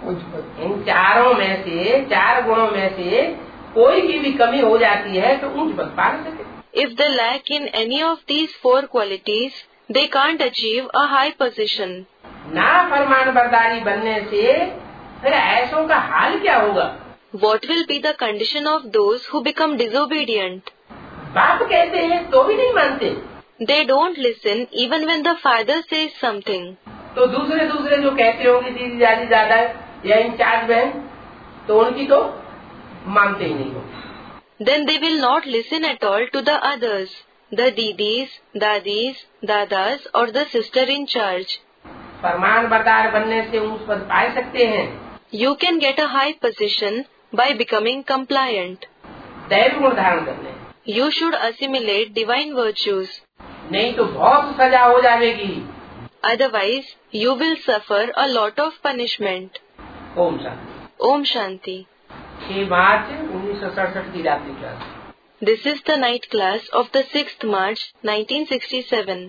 इन चारों में से, चार गुणों में से कोई की भी कमी हो जाती है तो ऊंच पद पा नहीं सके। if they lack in any of these four qualities, they can't achieve a high position. ना फरमानबरदारी बनने से फिर ऐसों का हाल क्या होगा? What will be the condition of those who become disobedient? बाप कहते हैं तो भी नहीं मानते, They don't listen even when the father says something. तो दूसरे दूसरे जो कहते होंगे दीदी दादी दादा या इंचार्ज बहन, तो उनकी तो मानते ही नहीं हो। Then they will not listen at all to the others, the didis, dadis, dadas or the sister in charge. फरमानबरदार बनने से ऊंच पद पा सकते हैं, You can get a high position by becoming compliant. दैव गुण धारण करने, You should assimilate divine virtues. नहीं तो बहुत सजा हो जाएगी। Otherwise, you will suffer a lot of punishment. Om Shanti. Om Shanti. छह मार्च उन्नीस सौ सड़सठ की रात्रि class. This is the night class of the sixth March nineteen sixty-seven.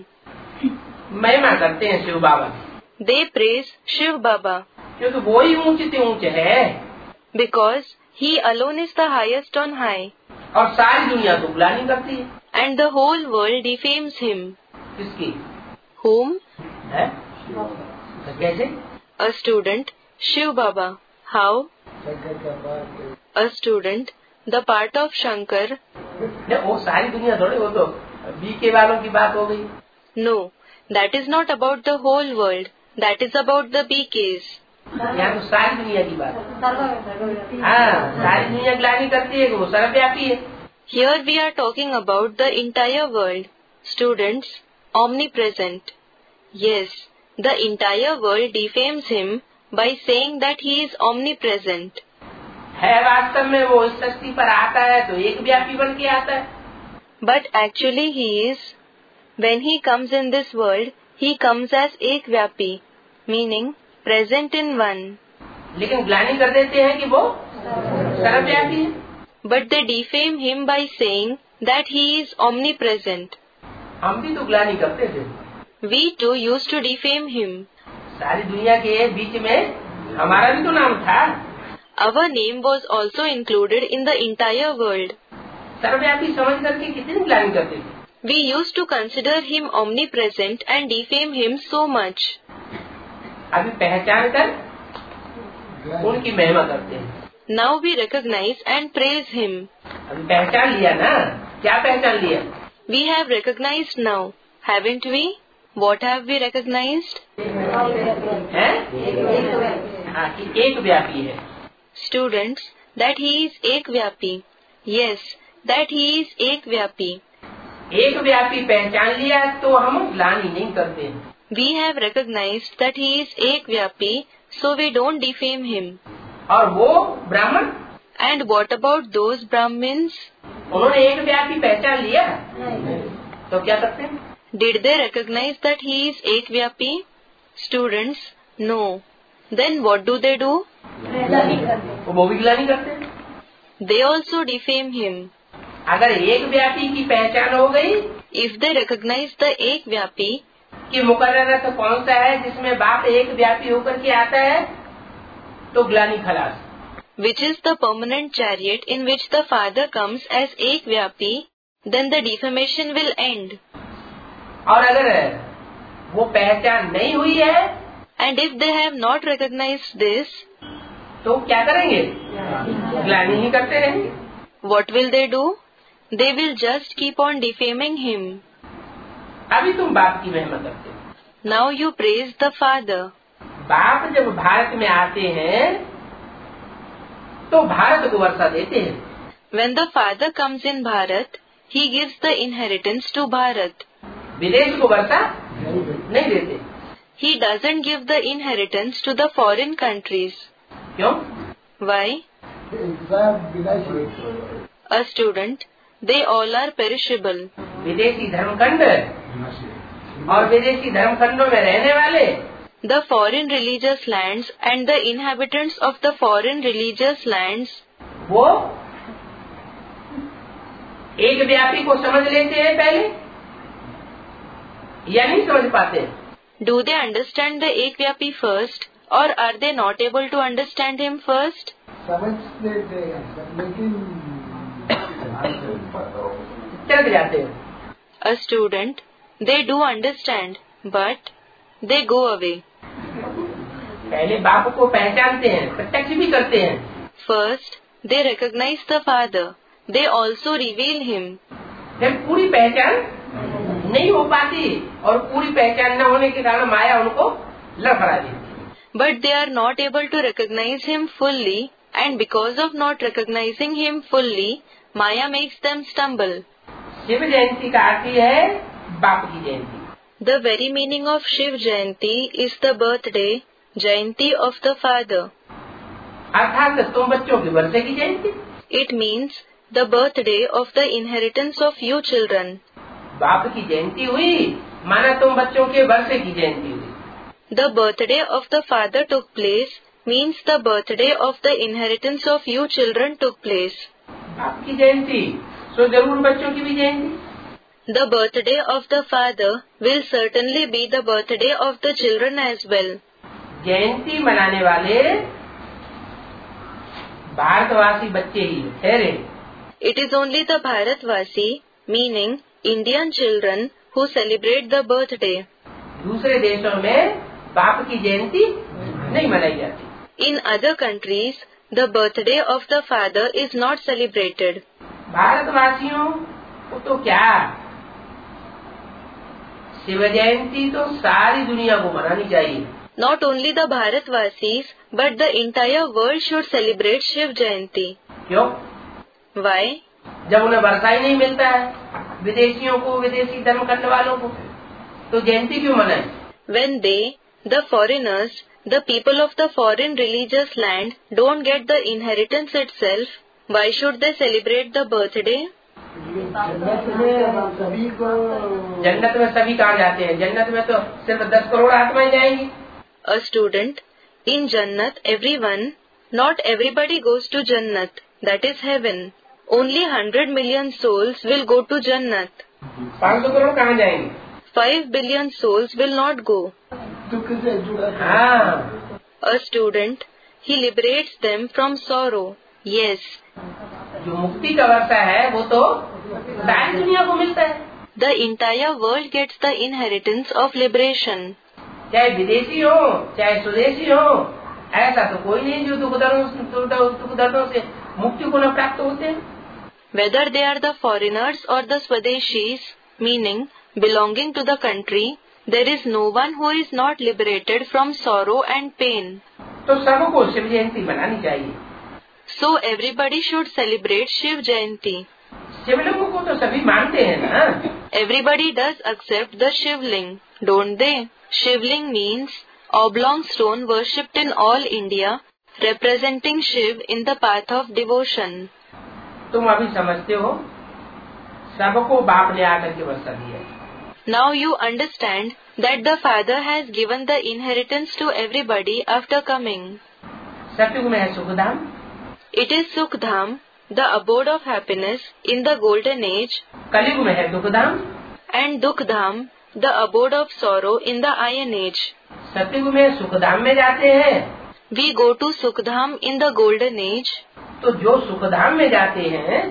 महिमा करते हैं शिव बाबा, They praise Shiv Baba क्योंकि वो ही ऊंचे से ऊंचे है because he alone is the highest on high, और सारी दुनिया तो ग्लानि करती है। and the whole world defames him. किसकी Whom? है? तो कैसे? A student, Shiv Baba. How? A student, the part of Shankar. नहीं, वो सारी दुनिया थोड़ी, वो तो बीके वालों की बात हो गई। No, that is not about the whole world. That is about the B Ks. यहाँ तो सारी दुनिया की बात है। हाँ, सारी दुनिया ग्लानि करती है, वो सर्वव्यापी है। Here we are talking about the entire world. Students, omnipresent. Yes, the entire world defames him by saying that he is omnipresent. है वास्तव में वो इस सृष्टि पर आता है तो एक व्यापी बन के आता है, But actually he is. When he comes in this world, he comes as Ekvyapi, meaning present in one. लेकिन ग्लानि कर देते हैं कि वो सर्वव्यापी है। But they defame him by saying that he is omnipresent. हम भी तो ग्लानि करते थे, We too used to defame him. सारी दुनिया के बीच में हमारा भी तो नाम था। Our name was also included in the entire world. सर्वव्यापी समझ करके कितनी ग्लानि करते थे। We used to consider him omnipresent and defame him so much. अभी पहचान कर उनकी महिमा करते हैं। Now we recognize and praise him. अभी पहचान लिया ना, क्या पहचान लिया? We have recognized now, haven't we? What have we recognized? है? हाँ, कि एक व्यापी है। Students, that he is Ekvyapi. Yes, that he is Ekvyapi. एक व्यापी पहचान लिया तो हम ग्लानि नहीं करते हैं। We have recognized that he is Ekvyapi, so we don't defame him. और वो ब्राह्मण, And what about those Brahmins? उन्होंने एक व्यापी पहचान लिया तो क्या करते हैं? Did they recognize that he is Ekvyapi? Students, no. Then what do they do? वो भी ग्लानि करते हैं। They also defame him. अगर एक व्यापी की पहचान हो गई If they recognize the Ekvyapi, कि मुकर्रर तो कौन सा है जिसमें बाप एक व्यापी होकर के आता है, तो ग्लानि खलास। which is the permanent chariot in which the father comes as Ekvyapi, then the defamation will end. और अगर वो पहचान नहीं हुई है And if they have not recognized this, तो क्या करेंगे? ग्लानि ही करते रहेंगे। what will they do? They will just keep on defaming him. अभी तुम बाप की महिमा करते हो। Now you praise the father. बाप जब भारत में आते हैं तो भारत को वर्षा देते हैं। When the father comes in Bharat, he gives the inheritance to Bharat. विदेश को वर्षा नहीं देते। He doesn't give the inheritance to the foreign countries. क्यों? Why? एग्जाम विनाशी। A student, they all are perishable. विदेशी धर्मखंड और विदेशी धर्मखंडों में रहने वाले, The foreign religious lands and the inhabitants of the foreign religious lands, वो एक व्यापी को समझ लेते हैं पहले या नहीं समझ पाते? do they understand the Ekvyapi first, or are they not able to understand him first? समझ लेते हैं लेकिन चल जाते हैं। A student, they do understand, but they go away. पहले बाप को पहचानते हैं, प्रत्यक्ष भी करते हैं। First, they recognize the father. They also reveal him. फिर पूरी पहचान नहीं हो पाती और पूरी पहचान न होने के कारण माया उनको लड़खड़ा देती। But they are not able to recognize him fully, and because of not recognizing him fully, Maya makes them stumble. Shiv Jayanti का अर्थ है बाप की जयंती। The very meaning of Shiv Jayanti is the birthday, Jayanti of the father. अर्थात तुम बच्चों के वर्षे की जयंती। It means the birthday of the inheritance of you children. बाप की जयंती हुई माना तुम बच्चों के वर्षे की जयंती हुई। The birthday of the father took place means the birthday of the inheritance of you children took place. बाप की जयंती सो जरूर बच्चों की भी जयंती। The birthday of the father will certainly be the birthday of the children as well. जयंती मनाने वाले भारतवासी बच्चे ही ठहरे। It is only the Bharatvasi, meaning Indian children, who celebrate the birthday. दूसरे देशों में बाप की जयंती नहीं मनाई जाती। In other countries, the birthday of the father is not celebrated. भारतवासियों को तो क्या, शिव जयंती तो सारी दुनिया को मनानी चाहिए। Not only the Bharatvasis, but the entire world should celebrate Shiv Jayanti. क्यों? Why? जब उन्हें वर्षा ही नहीं मिलता है विदेशियों को, विदेशी धर्मखंड वालों को, तो जयंती क्यों मनाए? When they, the foreigners, the people of the foreign religious land, don't get the inheritance itself, why should they celebrate the birthday? जन्नत में सभी को जन्नत में सभी कहाँ जाते हैं? जन्नत में तो सिर्फ दस करोड़ आत्माएं जाएंगी। A student, in Jannat everyone, not everybody goes to Jannat, that is heaven. Only hundred million souls will go to Jannat. पाँच सौ करोड़ कहाँ जाएंगे? Five billion souls will not go. दुख से जुड़ा था। हाँ, A student, he liberates them from sorrow. Yes, जो मुक्ति का वर्षा है वो तो सारी दुनिया को मिलता है। the entire world gets the inheritance of liberation. चाहे विदेशी हो चाहे स्वदेशी हो, ऐसा तो कोई नहीं जो दुख दर्दों दुख दर्दों से मुक्ति को न प्राप्त होते हैं। Whether they are the foreigners or the Swadeshis, meaning belonging to the country, there is no one who is not liberated from sorrow and pain. तो सबको शिव जयंती मनानी चाहिए। So everybody should celebrate Shiv Jayanti. शिवलिंग को तो सभी मानते हैं ना। Everybody does accept the Shivling, don't they? Shivling means oblong stone worshipped in all India, representing Shiv in the path of devotion. तुम अभी समझते हो, सबको बाप ने आकर के वर्षा दिया है। Now you understand that the Father has given the inheritance to everybody after coming. सतयुग में है Sukhdham, It is Sukhdam, the abode of happiness in the golden age, कलयुग में है दुखधाम, and Dukhdam, the abode of sorrow in the iron age. सतयुग में सुखधाम में जाते हैं। We go to Sukhdam in the golden age. तो जो सुखधाम में जाते हैं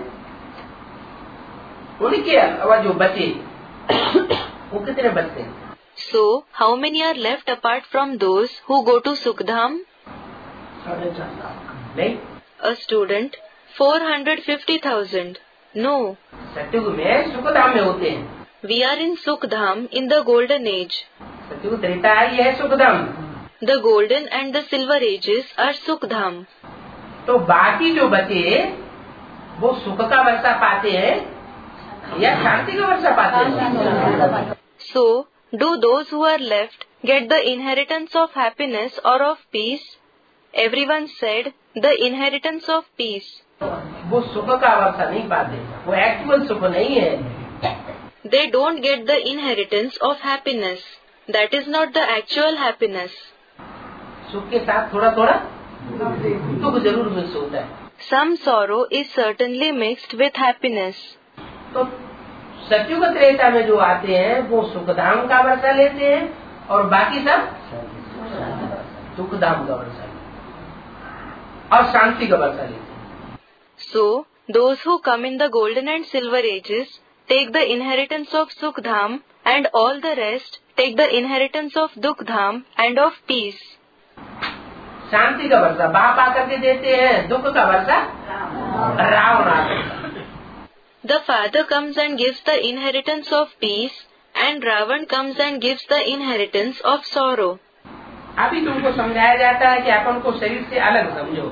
उनके अलावा जो बचे वो कितने बचते हैं? So, how many are left apart from those who go to Sukhdam? साढ़े चार लाख। नहीं, A student, four hundred fifty thousand. No, सतयुग में सुखधाम में होते हैं। we are in Sukhdam in the golden age. सतयुग त्रेता है, यह है Sukhdham. The golden and the silver ages are Sukhdam. तो बाकी जो बचे वो सुख का वर्षा पाते हैं या शांति का वर्षा पाते हैं? So, Do those who are left get the inheritance of happiness or of peace? Everyone said, the inheritance of peace. वो सुख का वर्षा नहीं पाते, वो एक्चुअल सुख नहीं है। They don't get the inheritance of happiness. That is not the actual happiness. सुख के साथ थोड़ा थोड़ा दुख जरूर मिक्स होता है। Some sorrow is certainly mixed with happiness. तो सत्युग त्रेता में जो आते हैं वो सुखधाम का वर्षा लेते हैं और बाकी सब दुखधाम का वर्षा लेते हैं और शांति का वर्षा लेते हैं। So, those who come in the golden and silver ages take the inheritance of Sukhdham, and all the rest take the inheritance of Dukhdham and of peace. शांति का वर्षा बाप आकर के देते हैं, दुख का वर्षा रावण आकर। The father comes and gives the inheritance of peace, and Ravan comes and gives the inheritance of sorrow. अभी तुमको समझाया जाता है कि अपन को शरीर से अलग समझो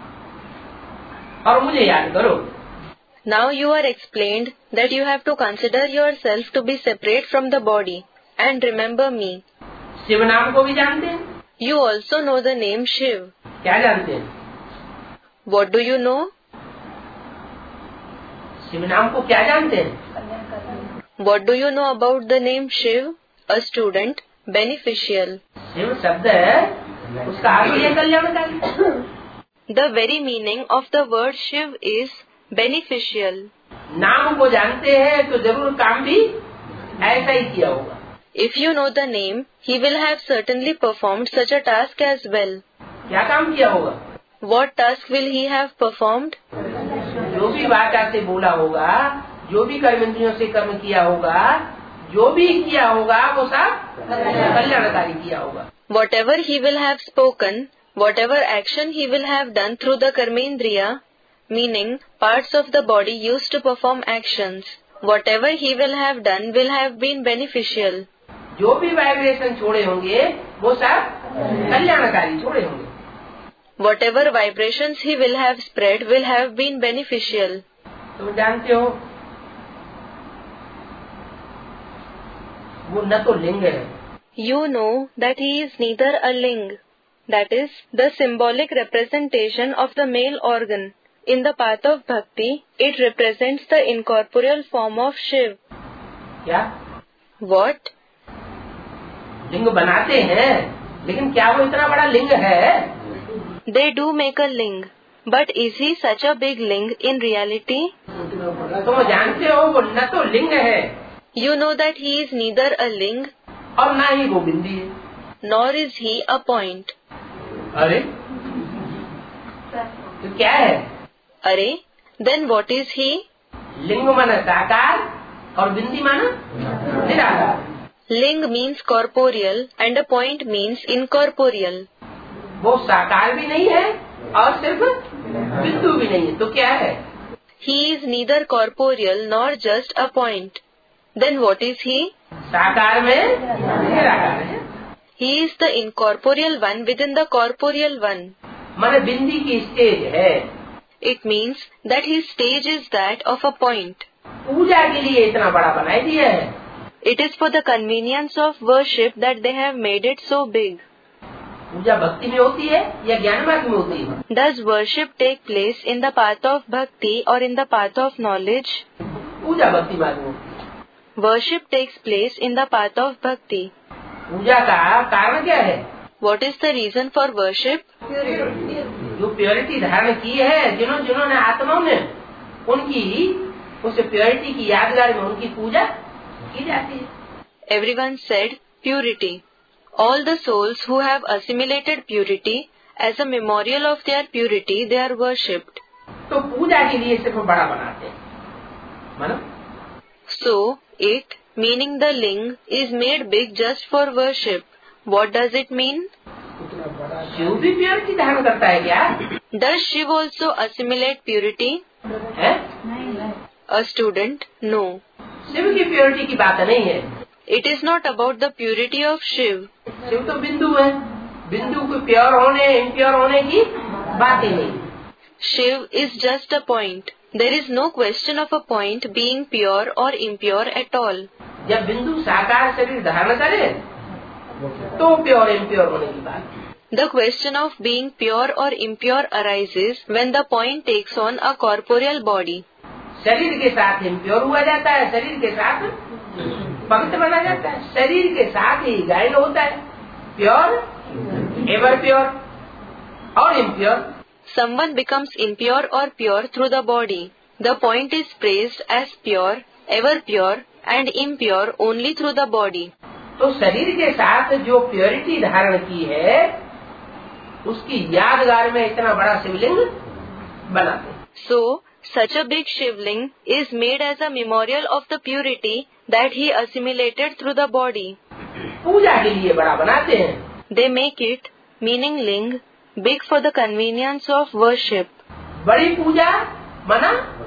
और मुझे याद करो। Now you are explained that you have to consider yourself to be separate from the body and remember me. Shiv नाम को भी जानते हैं? You also know the name Shiv. क्या जानते हैं? What do you know? Shiv नाम को क्या जानते हैं? What do you know about the name Shiv? A student, beneficial. Shiv शब्द है, उसका अर्थ है कल्याणकारी। The very meaning of the word Shiv is beneficial. नाम को जानते हैं तो जरूर काम भी ऐसा ही किया होगा। If you know the name, he will have certainly performed such a task as well. क्या काम किया होगा? What task will he have performed? जो भी वाचा से बोला होगा, जो भी कर्मेंद्रियों से कर्म किया होगा, जो भी किया होगा वो सब कल्याणकारी किया होगा। Whatever he will have spoken, whatever action he will have done through the karmendriya, meaning parts of the body used to perform actions, whatever he will have done will have been beneficial. जो भी वाइब्रेशन छोड़े होंगे वो सब कल्याणकारी छोड़े होंगे। Whatever vibrations he will have spread will have been beneficial. तुम जानते हो वो न तो लिंग है। You know that he is neither a ling, that is, the symbolic representation of the male organ. In the path of bhakti, it represents the incorporeal form of Shiv. क्या? What? लिंग बनाते हैं, लेकिन क्या वो इतना बड़ा लिंग है? They do make a ling, but is he such a big ling in reality? तुम जानते हो वो न तो लिंग है, You know that he is neither a ling, और ना ही वो बिंदी है। nor is he a point. अरे तो क्या है? Arey, then what is he? लिंग माना साकार और बिंदी माना निराकार। Ling means corporeal and a point means incorporeal. वो साकार भी नहीं है और सिर्फ बिंदु भी नहीं है, तो क्या है? He is neither corporeal nor just a point. Then what is he? साकार में निराकार है। He is the incorporeal one within the corporeal one. माने बिंदी की स्टेज है। It means that his stage is that of a point. पूजा के लिए इतना बड़ा बनाई दिया है। It is for the convenience of worship that they have made it so big. पूजा भक्ति में होती है या ज्ञान मार्ग में होती है? Does worship take place in the path of bhakti or in the path of knowledge? पूजा भक्ति मार्ग में होती है। Worship takes place in the path of bhakti. पूजा का कारण क्या है? What is the reason for worship? जो प्योरिटी धारण की है, जिन्होंने जिन्होंने आत्माओं ने, उनकी उस प्योरिटी की यादगार में उनकी पूजा की जाती है। Everyone said purity. All the souls who have assimilated purity, as a memorial of their purity, they are worshipped. तो पूजा के लिए सिर्फ बड़ा बनाते हैं, मानो? So, it, meaning the ling, is made big just for worship. What does it mean? Shiv भी प्योरिटी धारण करता है क्या? Does Shiv also assimilate purity? है? A student, no. शिव की प्योरिटी की बात नहीं है। It is not about the purity of Shiv. Shiv तो बिंदु है, बिंदु को प्योर होने इम्प्योर होने की बात ही नहीं। Shiv is just a point. There is no question of a point being pure or impure at all. जब बिंदु साकार शरीर धारण करे तो प्योर इम्प्योर होने की बात है। The question of being pure or impure arises when the point takes on a corporeal body. शरीर के साथ इम्प्योर हुआ जाता है, शरीर के साथ पवित्र बना जाता है, शरीर के साथ ही गायन होता है, प्योर एवर प्योर और impure. Someone becomes impure or pure through the body. The point is praised as pure, ever pure and impure only through the body. तो शरीर के साथ जो प्योरिटी धारण की है उसकी यादगार में इतना बड़ा शिवलिंग बनाते हैं। So, such a big Shivling is made as a memorial of the purity that he assimilated through the body. पूजा के लिए बड़ा बनाते हैं। They make it, meaning ling, big for the convenience of worship. बड़ी पूजा माना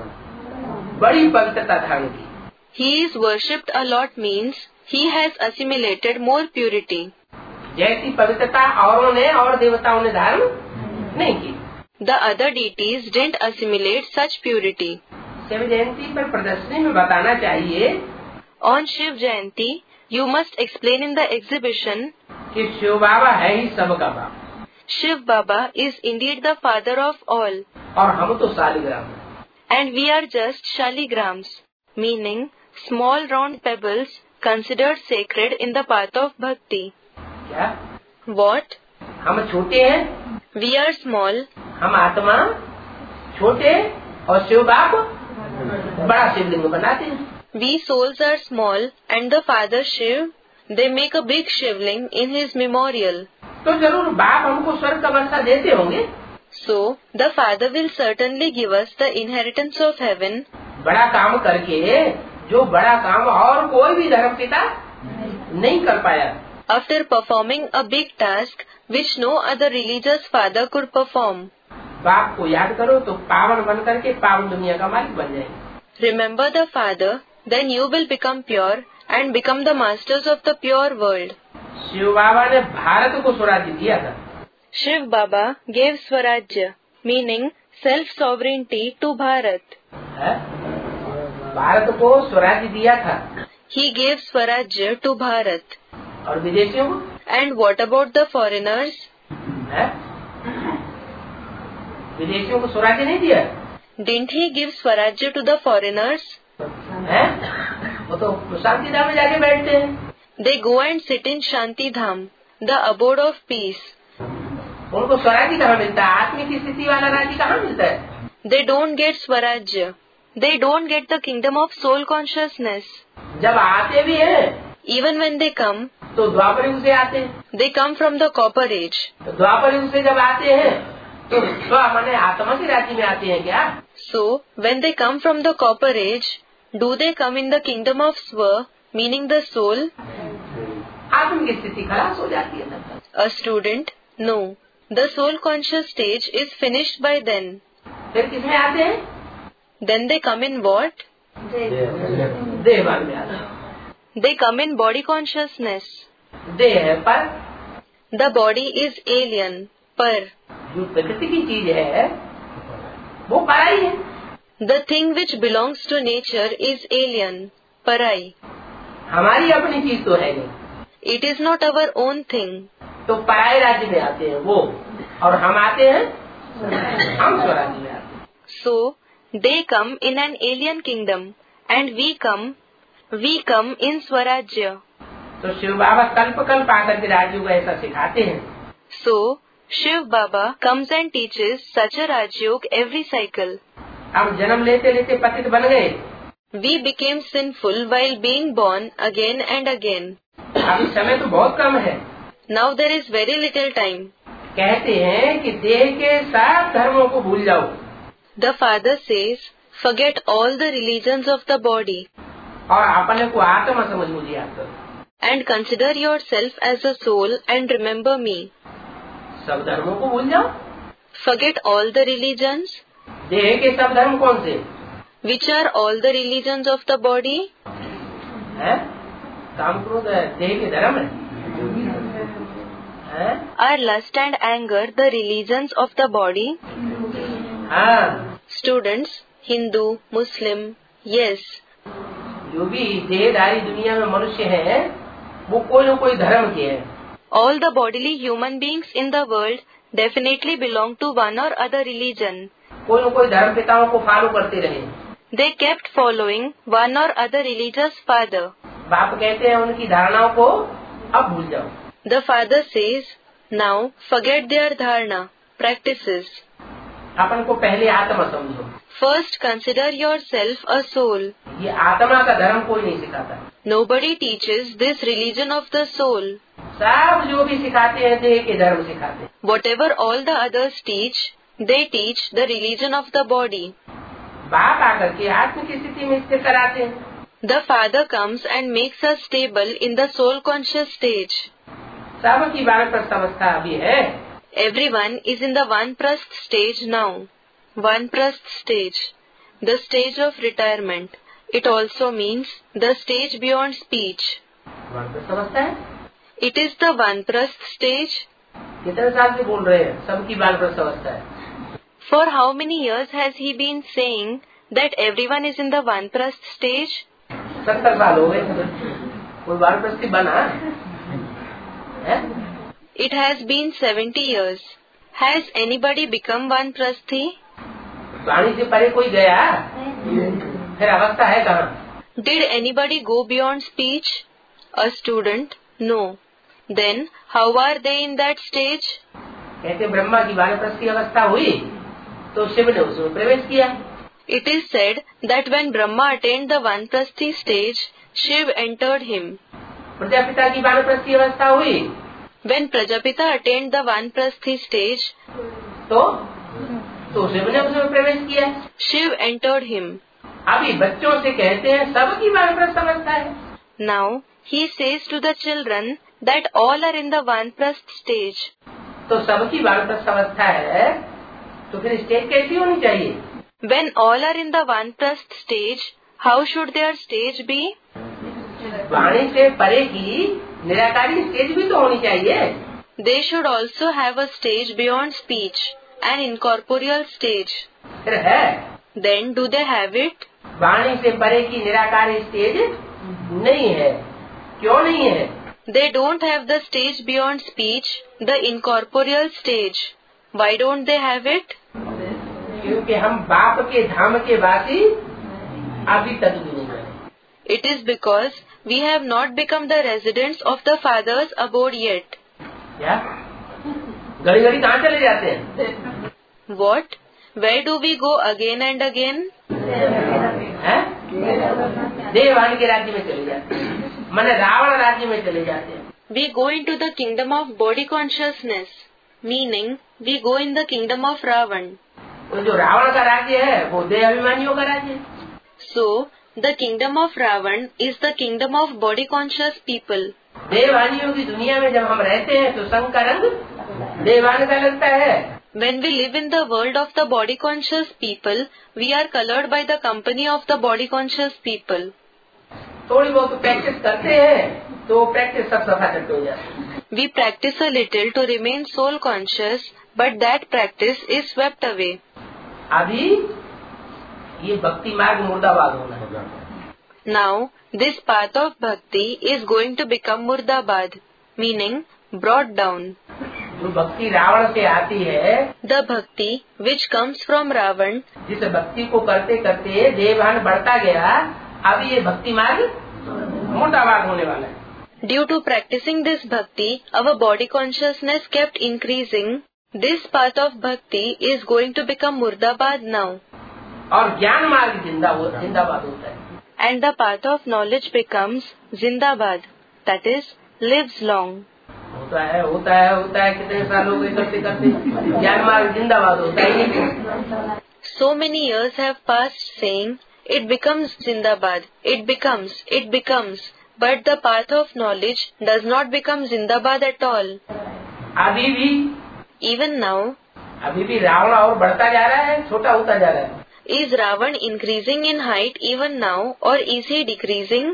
बड़ी पवित्रता धारण की। He is worshipped a lot means he has assimilated more purity. जैसी पवित्रता औरों ने और देवताओं ने धारण नहीं की। The other deities didn't assimilate such purity. Shiv Jayanti पर प्रदर्शनी में बताना चाहिए On Shiv Jayanti, you must explain in the exhibition कि शिव बाबा है ही सबका बाप Shiv Baba is indeed the father of all, और हम तो शालिग्राम हैं। and we are just shaligrams, meaning small round pebbles considered sacred in the path of bhakti. क्या What? हम छोटे हैं, We are small, हम आत्मा छोटे और शिव बाप बड़ा शिवलिंग बनाते हैं। we souls are small, and the father Shiv, they make a big Shivling in his memorial. तो जरूर बाप हमको स्वर्ग का वर्षा देते होंगे। So, the father will certainly give us the inheritance of heaven. बड़ा काम करके जो बड़ा काम और कोई भी धर्म पिता नहीं कर पाया। After performing a big task which no other religious father could perform. बाप को याद करो तो पावन बन करके पावन दुनिया का मालिक बन जाएंगे। Remember the father, then you will become pure and become the masters of the pure world. Shiv बाबा ने भारत को स्वराज्य दिया था। Shiv Baba gave Swarajya, meaning self-sovereignty to Bharat. है? भारत को स्वराज्य दिया था। He gave Swarajya to Bharat. और विदेशियों को? And what about the foreigners? है? विदेशियों को स्वराज्य नहीं दिया? Didn't he give Swarajya to the foreigners? है? वो तो शांति धाम में जाके बैठते हैं। They go and sit in Shanti Dham, the abode of peace. उनको स्वराज्य कहाँ मिलता है? आत्मिक स्थिति वाला राज्य कहाँ मिलता है? They don't get Swarajya. They don't get the kingdom of soul consciousness. जब आते भी हैं Even when they come, तो द्वापर युग से आते हैं। they come from the copper age. तो द्वापर युग से जब आते हैं तो स्व माने आत्मा के राज्य में आते हैं क्या? So, when they come from the copper age, do they come in the kingdom of Swa, meaning the soul? आत्मिक स्थिति खलास हो जाती है तब तक। A student? No. The soul conscious stage is finished by then. फिर किसमें आते हैं? Then they come in what? देहभान में आते हैं। They come in body consciousness. देह है पर, The body is alien, par. जो प्रकृति की चीज है वो पराई है। The thing which belongs to nature is alien, parai. हमारी अपनी चीज तो है नहीं। It is not our own thing. तो पराये राज्य में आते हैं वो, और हम आते हैं हम स्वराज्य में आते हैं। So, they come in an alien kingdom, and we come, we come in Swarajya. तो शिव बाबा कल्प कल्प आकर के राज्य को ऐसा सिखाते हैं। So, Shiv Baba comes and teaches such a Rajyog every cycle. हम जन्म लेते लेते पतित बन गए। We became sinful while being born again and again. अभी समय तो बहुत कम है। Now there is very little time. कहते हैं कि देह के सब धर्मों को भूल जाओ। The father says, forget all the religions of the body. और अपने को आत्मा समझ मुझे याद करो। And consider yourself as a soul and remember me. सब धर्मों को भूल जाओ। Forget all the religions. देह के सब धर्म कौन से? Which are all the religions of the body? है? काम क्रोध देह के धर्म है। है? Are lust and anger the religions of the body? हाँ। Students, Hindu, Muslim, yes. जो भी देहधारी दुनिया में मनुष्य हैं, वो कोई न कोई धर्म के हैं। All the bodily human beings in the world definitely belong to one or other religion. कोई न कोई धर्म पिताओं को फॉलो करते रहे। They kept following one or other religious father. बाप कहते हैं उनकी धारणाओं को अब भूल जाओ। The father says, now forget their dharana, practices. अपन को पहले आत्मा समझो। First consider yourself a soul. ये आत्मा का धर्म कोई नहीं सिखाता। Nobody teaches this religion of the soul. सब जो भी सिखाते हैं देह के धर्म सिखाते हैं। Whatever all the others teach, they teach the religion of the body. बाप आकर के आत्म की स्थिति में स्थिर कराते हैं। The father comes and makes us stable in the soul conscious stage. सब की वानप्रस्थ अवस्था अभी है। Everyone is in the Vanprasth stage now. Vanprasth stage, the stage of retirement. It also means the stage beyond speech. वानप्रस्थ अवस्था है। It is the Vanprasth stage. कितने साल से बोल रहे हैं सबकी वानप्रस्थ अवस्था है। For how many years has he been saying that everyone is in the Vanprasth stage? सत्तर साल हो गए। कोई वानप्रस्थी बना है? It has been seventy years. Has anybody become Vanprasthi? वाणी से परे कोई गया? फिर अवस्था है कहाँ? Did anybody go beyond speech? A student? No. Then how are they in that stage? कहते ब्रह्मा की वानप्रस्थी अवस्था हुई तो शिव ने उसमें प्रवेश किया। It is said that when Brahma attained the Vanprasthi stage, Shiv entered him. Prajapita की वानप्रस्थी अवस्था हुई When Prajapita attained the Vanprasthi stage, तो तो शिव ने उसमें प्रवेश किया। Shiv entered him. अभी बच्चों से कहते हैं सबकी वानप्रस्थ अवस्था है। Now he says to the children that all are in the Vanprasth stage. तो सबकी वानप्रस्थ अवस्था है तो फिर स्टेज कैसी होनी चाहिए? When all are in the Vanprasth stage, how should their stage be? वाणी से परे की निराकारी स्टेज भी तो होनी चाहिए। They should also have a stage beyond speech, an incorporeal stage. फिर है? Then do they have it? वाणी से परे की निराकारी स्टेज नहीं है। क्यों नहीं है? They don't have the stage beyond speech, the incorporeal stage. Why don't they have it? क्योंकि हम बाप के धाम के वासी अभी तक भी नहीं बने। It is because we have not become the residents of the Father's abode yet. क्या? घड़ी घड़ी कहाँ चले जाते हैं? What? Where do we go again and again? हैं? देवान के राज्य में चले जाते हैं, माने रावण राज्य में चले जाते हैं। We go into the kingdom of body consciousness, meaning we go in the kingdom of Ravan. तो जो रावण का राज्य है वो देह अभिमानियों का राज्य है। So, the kingdom of Ravan is the kingdom of body conscious people. देवानियों की दुनिया में जब हम रहते हैं तो संग का रंग देवान का लगता है। When we live in the world of the body conscious people, we are colored by the company of the body conscious people. थोड़ी बहुत प्रैक्टिस करते हैं तो प्रैक्टिस सब सफा चट हो जाती है। We practice a little to remain soul conscious, but that practice is swept away. अभी ये भक्ति मार्ग मुर्दाबाद होना है। Now, this path of bhakti is going to become murdabad, meaning brought down. जो भक्ति रावण से आती है, The bhakti which comes from Ravan, जिस भक्ति को करते करते देहभान बढ़ता गया, अभी ये भक्ति मार्ग मुर्दाबाद होने वाला है। due to practicing this bhakti, our body consciousness kept increasing. This path of bhakti is going to become murdabad now. और ज्ञान मार्ग जिंदा हो जिंदाबाद होता है। And the path of knowledge becomes zindabad, that is, lives long. होता है होता है होता है कितने सालों के करते करते ज्ञान मार्ग जिंदाबाद होता है। So many years have passed saying, it becomes zindabad, it becomes, it becomes, but the path of knowledge does not become zindabad at all. अभी भी Even now, अभी भी रावण और बढ़ता जा रहा है, छोटा होता जा रहा है। is Ravan increasing in height even now, or is he decreasing?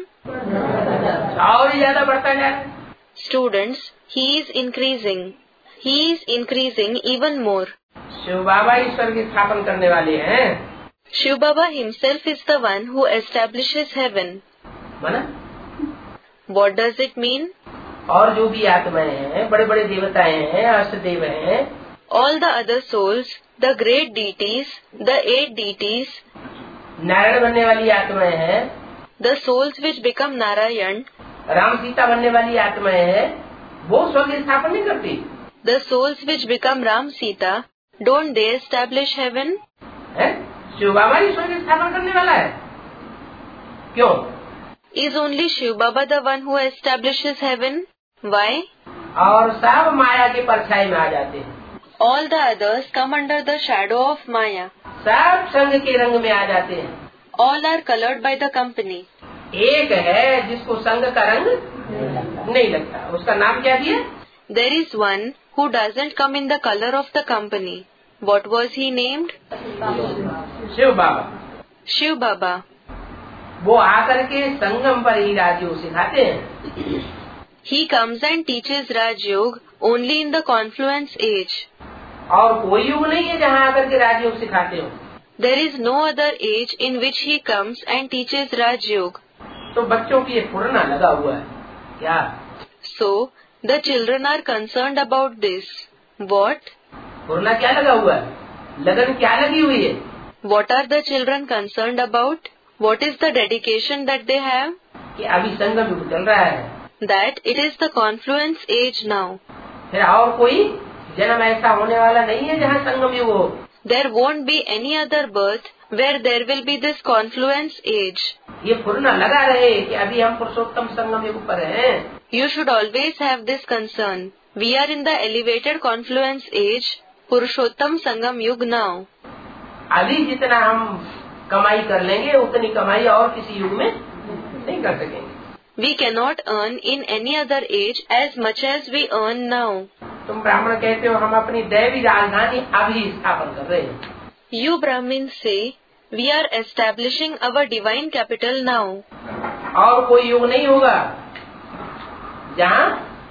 और ज्यादा बढ़ता जा रहा है। Students, he is increasing. He is increasing even more. Shiv Baba Ishwar की स्थापन करने वाले हैं। Shiv Baba himself is the one who establishes heaven. माना What does it mean? और जो भी आत्माएं हैं, बड़े बड़े देवताएं हैं, अष्टदेव हैं, All the other souls, the great deities, the eight deities, Narayan बनने वाली आत्माएं हैं, the souls which become Narayan, Ram Sita बनने वाली आत्माएं हैं, वो स्वर्ग स्थापन नहीं करती। the souls which become Ram Sita, don't they establish heaven? है शिव बाबा ही स्वर्ग स्थापन करने वाला है। क्यों? Is only Shiv Baba the one who establishes heaven? Why? और सब माया के परछाई में आ जाते हैं, All the others come under the shadow of Maya. सब संग के रंग में आ जाते हैं। All are colored by the company. एक है जिसको संग का रंग नहीं लगता, उसका नाम क्या दिया? There is one who doesn't come in the color of the company. What was he named? Shiv Baba. Shiv Baba. वो आकर के संगम पर ही राजयोग सिखाते हैं। He comes and teaches Raj Yoga only in the confluence age. और कोई युग नहीं है जहाँ आकर के राजयोग सिखाते हो। There is no other age in which he comes and teaches Raj Yoga. तो बच्चों की ये फुरना लगा हुआ है क्या? So, the children are concerned about this. What? फुरना क्या लगा हुआ है? लगन क्या लगी हुई है? What are the children concerned about? What is the dedication that they have? कि अभी संगम युग चल रहा है, That it is the confluence age now. फिर और कोई जन्म ऐसा होने वाला नहीं है जहाँ संगम युग हो। There won't be any other birth where there will be this confluence age. ये फुरना लगा रहे कि अभी हम पुरुषोत्तम संगम युग पर हैं। You should always have this concern. We are in the elevated confluence age, Purushottam Sangam Yug now. अभी जितना हम कमाई कर लेंगे उतनी कमाई और किसी युग में नहीं कर सकेंगे। We cannot earn in any other age as much as we earn now. तुम ब्राह्मण कहते हो हम अपनी दैवी राजधानी अभी स्थापन कर रहे हैं। You Brahmins say, we are establishing our divine capital now. और कोई युग नहीं होगा जहाँ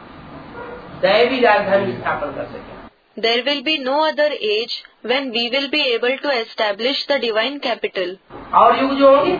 दैवी राजधानी स्थापन कर सके। There will be no other age when we will be able to establish the divine capital. और युग जो होंगे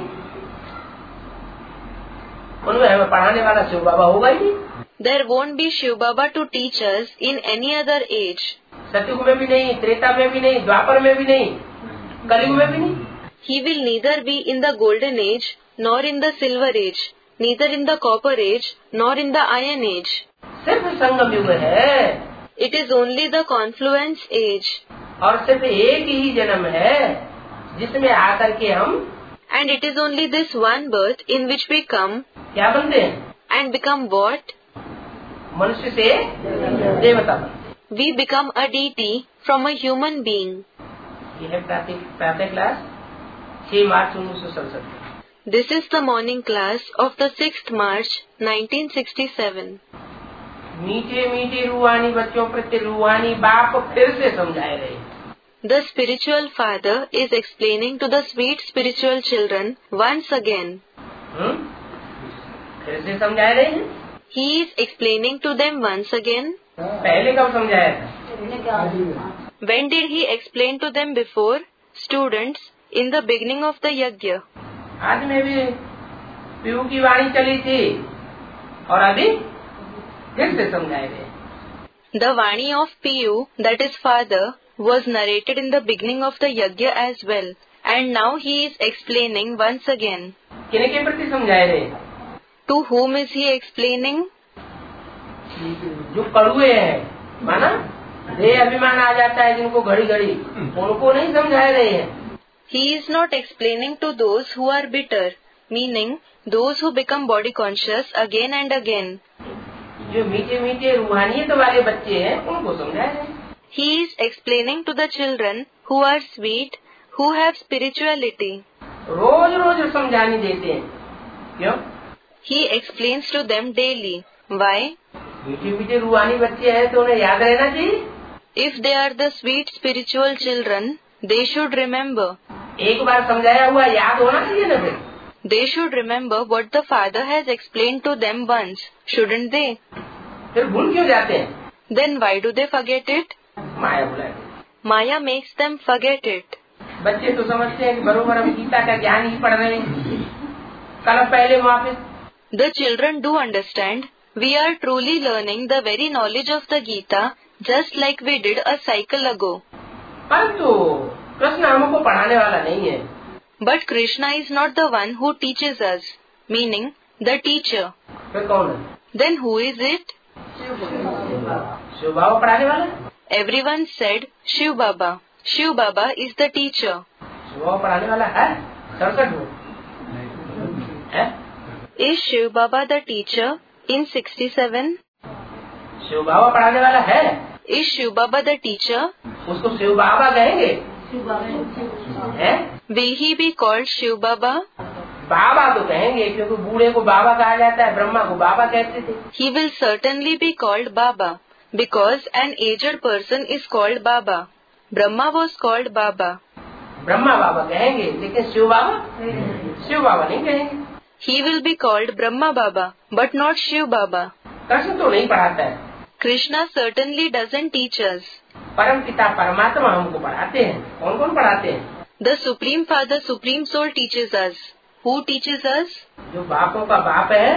उनमें हमें पढ़ाने वाला शिव बाबा होगा ही नहीं। There won't be Shiv Baba to teach us in any other age. सतयुग में भी नहीं, त्रेता में भी नहीं, द्वापर में भी नहीं, कलयुग में भी नहीं। He will neither be in the golden age nor in the silver age, neither in the copper age nor in the iron age. सिर्फ संगम युग है It is only the confluence age. और सिर्फ एक ही जन्म है जिसमें आकर के हम And it is only this one birth in which we come क्या बनते हैं? and become what? मनुष्य से देवता बनते। We become a deity from a human being. ये है प्रातः प्रातः क्लास छह मार्च उन्नीस सौ सड़सठ। This is the morning class of the sixth March nineteen sixty-seven. मीठे मीठे रूहानी बच्चों प्रति रूहानी बाप फिर से समझाए रहे। The spiritual father is explaining to the sweet spiritual children once again. हम्म? फिर से समझाए रहे हैं। He is explaining to them once again. पहले कब समझाया था? When did he explain to them before? Students, in the beginning of the yajna. आज में भी पीयू की वाणी चली थी और अभी फिर से समझाए रहे। The Vani of Piyu, that is father, was narrated in the beginning of the yajna as well, and now he is explaining once again. किनके प्रति समझाए रहे? To whom is he explaining? जो कड़ुए हैं, माना देह अभिमान आ जाता है जिनको घड़ी घड़ी, उनको नहीं समझाए रहे हैं। He is not explaining to those who are bitter, meaning those who become body conscious again and again. जो मीठे मीठे रूहानियत वाले बच्चे हैं उनको समझाए रहे। He is explaining to the children who are sweet, who have spirituality. रोज रोज समझाने देते हैं। क्यों? He explains to them daily. Why? मीठे मीठे रूहानी बच्चे हैं तो उन्हें याद रहना चाहिए। If they are the sweet spiritual children, they should remember. एक बार समझाया हुआ याद होना चाहिए ना फिर। They should remember what the father has explained to them once, shouldn't they? फिर भूल क्यों जाते हैं? Then why do they forget it? माया बुलाते। Maya makes them forget it. बच्चे तो समझते हैं कि बरोबर हम गीता का ज्ञान ही पढ़ रहे हैं। कल पहले वहाँ पे The children do understand we are truly learning the very knowledge of the Gita just like we did a cycle ago. परंतु कृष्ण हमको पढ़ाने वाला नहीं है. But Krishna is not the one who teaches us, meaning the teacher. फिर कौन है? Then who is it? Shiv बाबा पढ़ाने वाला है. Everyone said Shiv Baba. Shiv Baba is the teacher. Shiv बाबा पढ़ाने वाला है? सड़सठ में है? Is Shiv Baba the teacher in sixty-seven? Shiv बाबा पढ़ाने वाला है? Is Shiv Baba the teacher? उसको शिव बाबा कहेंगे? है? Will he be called Shiv Baba? बाबा तो कहेंगे, क्योंकि बूढ़े को बाबा कहा जाता है, ब्रह्मा को बाबा कहते थे. He will certainly be called Baba because an aged person is called Baba. Brahma was called Baba. Brahma बाबा कहेंगे, लेकिन शिव बाबा शिव बाबा नहीं कहेंगे. He will be called Brahma Baba but not Shiv Baba. Krishna तो नहीं पढ़ाता है. Krishna certainly doesn't teach us. परम पिता परमात्मा हमको पढ़ाते हैं. कौन कौन पढ़ाते हैं? The Supreme Father, Supreme Soul teaches us. Who teaches us? जो बापों का बाप है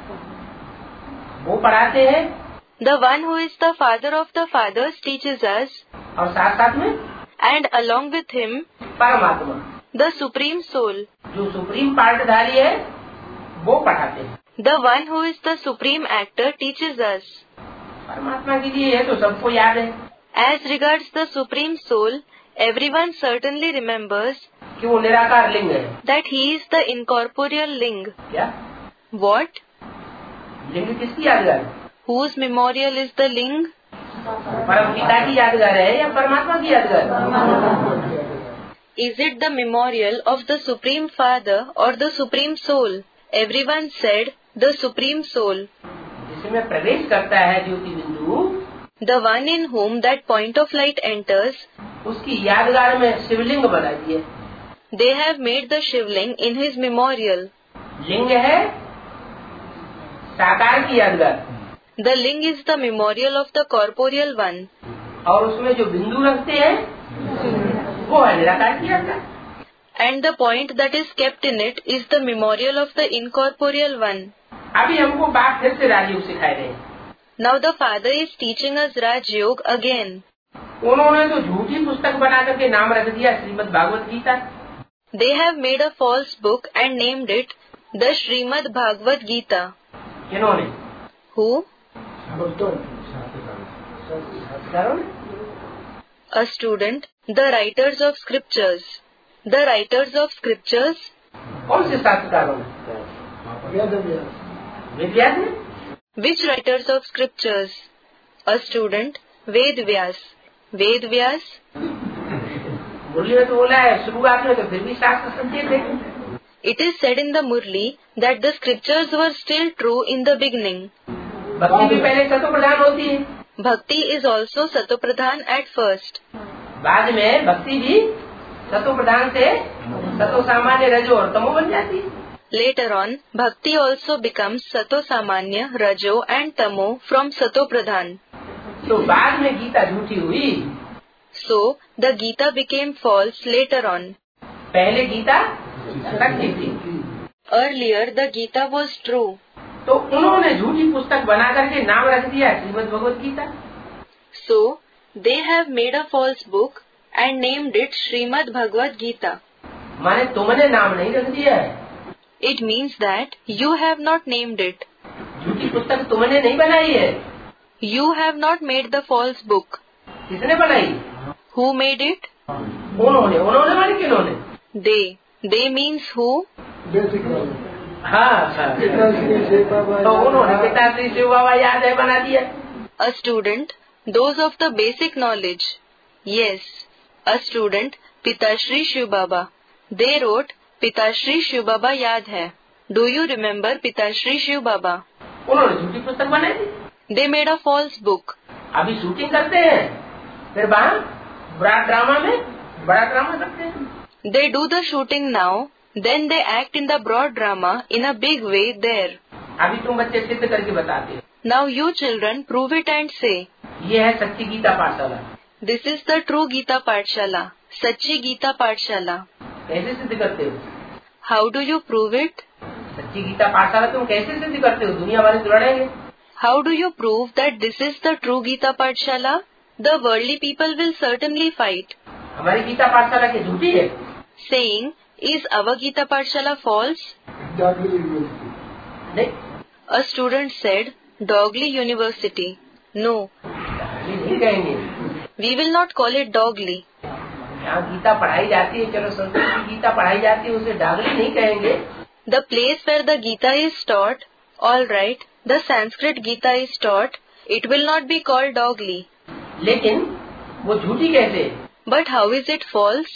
वो पढ़ाते हैं. The one who is the father of the fathers teaches us, और साथ साथ में and along with him, परमात्मा the Supreme Soul, जो सुप्रीम पार्टधारी है वो पढ़ाते हैं. the one who is the Supreme Actor teaches us. परमात्मा के लिए है तो सबको याद है. As regards the Supreme Soul, everyone certainly remembers कि वो निराकार लिंग है. that he is the incorporeal ling. क्या What? लिंग किसकी यादगार है? Whose memorial is the ling? परम पिता की यादगार है या परमात्मा की यादगार है? Is it the memorial of the Supreme Father or the Supreme Soul? Everyone said the Supreme Soul. जिसमें प्रवेश करता है ज्योति बिंदु, The one in whom that point of light enters, उसकी यादगार में शिवलिंग बना दिए. they have made the Shivling in his memorial. लिंग है साकार की यादगार, The ling is the memorial of the corporeal one. और उसमें जो बिंदु रखते हैं वो है निराकार की यादगार. And the point that is kept in it is the memorial of the incorporeal one. अभी हमको बात फिर से राजयोग सिखाए रहे हैं. Now the Father is teaching us Raj Yoga again. उन्होंने तो झूठी पुस्तक बना करके नाम रख दिया Shrimad Bhagavat Gita. They have made a false book and named it the Srimad Bhagavad Gita. किन्होंने? Who? करो. A student, the writers of scriptures. The writers of scriptures? कौन से शास्त्रकारों ने? वेद व्यास ने. Which writers of scriptures? A student, Ved Vyas. Ved Vyas? मुरली में तो बोला है शुरुआत में तो फिर भी शास्त्र सत्य थे. It is said in the Murli that the scriptures were still true in the beginning. भक्ति भी पहले सतो प्रधान होती है. Bhakti is also Satopradhan at first. बाद में भक्ति भी सतो प्रधान से सतो सामान्य रजो और तमो बन जाती है. Later on, Bhakti also becomes Sato Samanya, Rajo and Tamo from Sato Pradhan. तो बाद में गीता झूठी हुई. So, the Gita became false later on. पहले गीता सत्य थी. Earlier, the Gita was true. तो उन्होंने झूठी पुस्तक बना करके नाम रख दिया Shrimad Bhagavad Gita. So, they have made a false book and named it Srimad Bhagavad Gita. माने तुमने नाम नहीं रख दिया है. It means that you have not named it. झूठी पुस्तक तुमने नहीं बनाई है. You have not made the false book. किसने बनाई? Who made it? उन्होंने. उन्होंने माने किन्होंने? They. They means who? हाँ हाँ. तो उन्होंने पिता श्री शिव बाबा याद है बना दिया. A student, those of the basic knowledge. Yes, a student, Pitashri Shiv Baba. They wrote Pitashri Shiv Baba याद है. Do you remember Pitashri Shiv Baba? उन्होंने झूठी पुस्तक बनाई थी. They made a false book. अभी शूटिंग करते हैं, फिर वहाँ बड़ा ड्रामा में बड़ा ड्रामा करते हैं. They do the shooting now, then they act in the broad drama in a big way there. अभी तुम बच्चे सिद्ध करके बताते हो. Now you children prove it and say. ये है सच्ची गीता पाठशाला. This is the true Gita Pathshala, Sachi Gita Pathshala. कैसे सिद्ध करते हो? How do you prove it? सच्ची गीता पाठशाला तुम कैसे सिद्ध करते हो? दुनिया वाले तो लड़ेंगे। How do you prove that this is the true Gita Pathshala? The worldly people will certainly fight, हमारी गीता पाठशाला की झूठी है, saying, is our Gita Pathshala false? Dogly University. नहीं A student said, Dogly University. No, ये नहीं कहेंगे। we will not call it Dogly. यहाँ गीता पढ़ाई जाती है, चलो संस्कृत की गीता पढ़ाई जाती है, उसे डागली नहीं कहेंगे। The place where the Gita is taught, all right, the Sanskrit Gita is taught, it will not be called Dogly. लेकिन वो झूठी कैसे? But how is it false?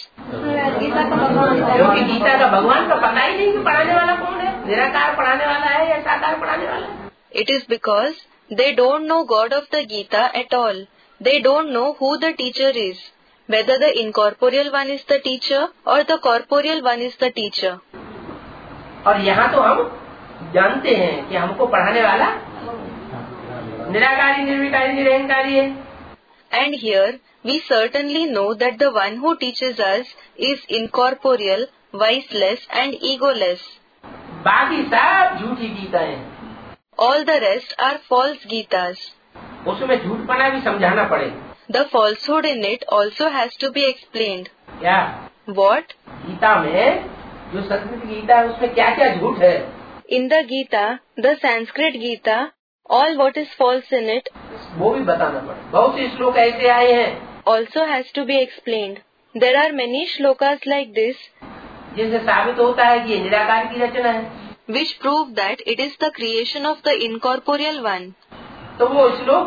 क्योंकि गीता का भगवान का पता ही नहीं कि पढ़ाने वाला कौन है, निराकार पढ़ाने वाला है या साकार पढ़ाने वाला है। It is because they don't know God of the Gita at all. They don't know who the teacher is, whether the incorporeal one is the teacher or the corporeal one is the teacher. और यहाँ तो हम जानते हैं कि हमको पढ़ाने वाला निराकारी, निर्विकारी, निरहंकारी है। And here we certainly know that the one who teaches us is incorporeal, viceless and egoless. बाकी सब झूठी गीता है। All the rest are false Gitas. उसमें झूठपना भी समझाना पड़ेगा। The falsehood in it also has to be explained. क्या What? गीता में जो संस्कृत गीता है उसमें क्या क्या झूठ है? In the Gita, the Sanskrit Gita, all what is false in it वो भी बताना पड़ेगा। बहुत से श्लोक ऐसे आए हैं also has to be explained. There are many shlokas like this जिनसे साबित होता है कि ये निराकार की रचना है, which prove that it is the creation of the incorporeal one. तो वो श्लोक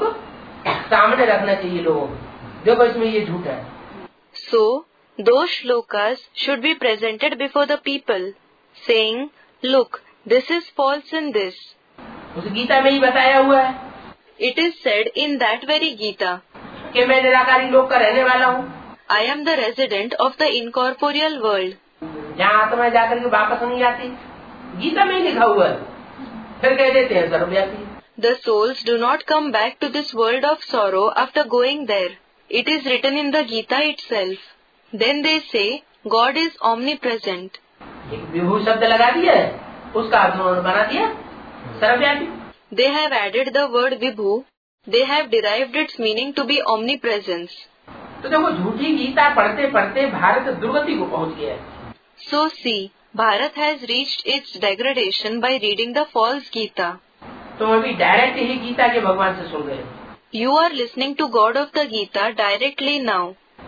सामने रखना चाहिए लोगों को, देखो इसमें ये झूठ है। So, those shlokas should be presented before the people, saying, look, this is false in this. उस गीता में ही बताया हुआ है It is said in that very Gita, कि मैं निराकारी लोक का रहने वाला हूँ, I am the resident of the incorporeal world. जहाँ आत्मा जाकर के वापस नहीं आती, गीता में ही लिखा हुआ है। फिर कह देते हैं सर्वव्यापी। The souls do not come back to this world of sorrow after going there. It is written in the Gita itself. Then they say, God is omnipresent. एक विभू शब्द लगा दिया है, उसका अर्थ उन्होंने बना दिया सर्वव्यापी। They have added the word Vibhu. They have derived its meaning to be omnipresence. तो देखो झूठी गीता पढ़ते पढ़ते भारत दुर्गति को पहुँच गया है। So see, Bharat has reached its degradation by reading the false Gita. तुम अभी डायरेक्ट ही गीता के भगवान से सुन रहे हो। You are listening to God of the Gita directly now.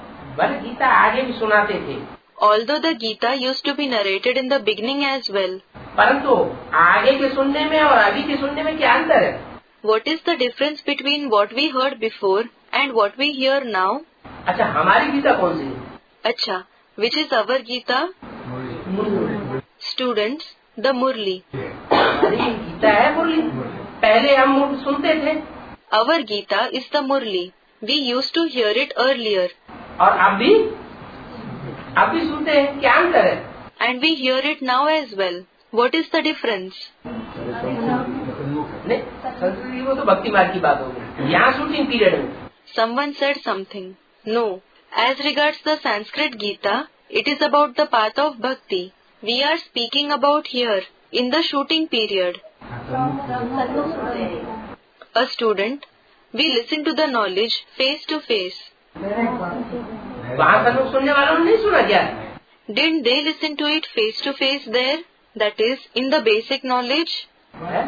बल गीता आगे भी सुनाते थे, Although the Gita used to be narrated in the beginning as well. परंतु आगे के सुनने में और अभी के सुनने में क्या अंतर है? What is the difference between what we heard before and what we hear now? अच्छा, हमारी गीता कौन सी है? Acha, which is our Gita? Students, the Murli. हमारी गीता है मुरली। पहले हम सुनते थे Our Gita is the Murli. We used to hear it earlier. और अब भी अब भी सुनते हैं, क्या अंतर है? And we hear it now as well. What is the difference? नहीं, संस्कृति वो तो भक्ति मार्ग की बात होगी, यहाँ शूटिंग पीरियड में। Someone said something. No. As regards the Sanskrit Gita, it is about the path of bhakti. We are speaking about here, in the shooting period. A student, we listen to the knowledge face to face. वहाँ सन्मुख सुनने वालों ने नहीं सुना क्या? Didn't they listen to it face to face there? That is, in the basic knowledge? है?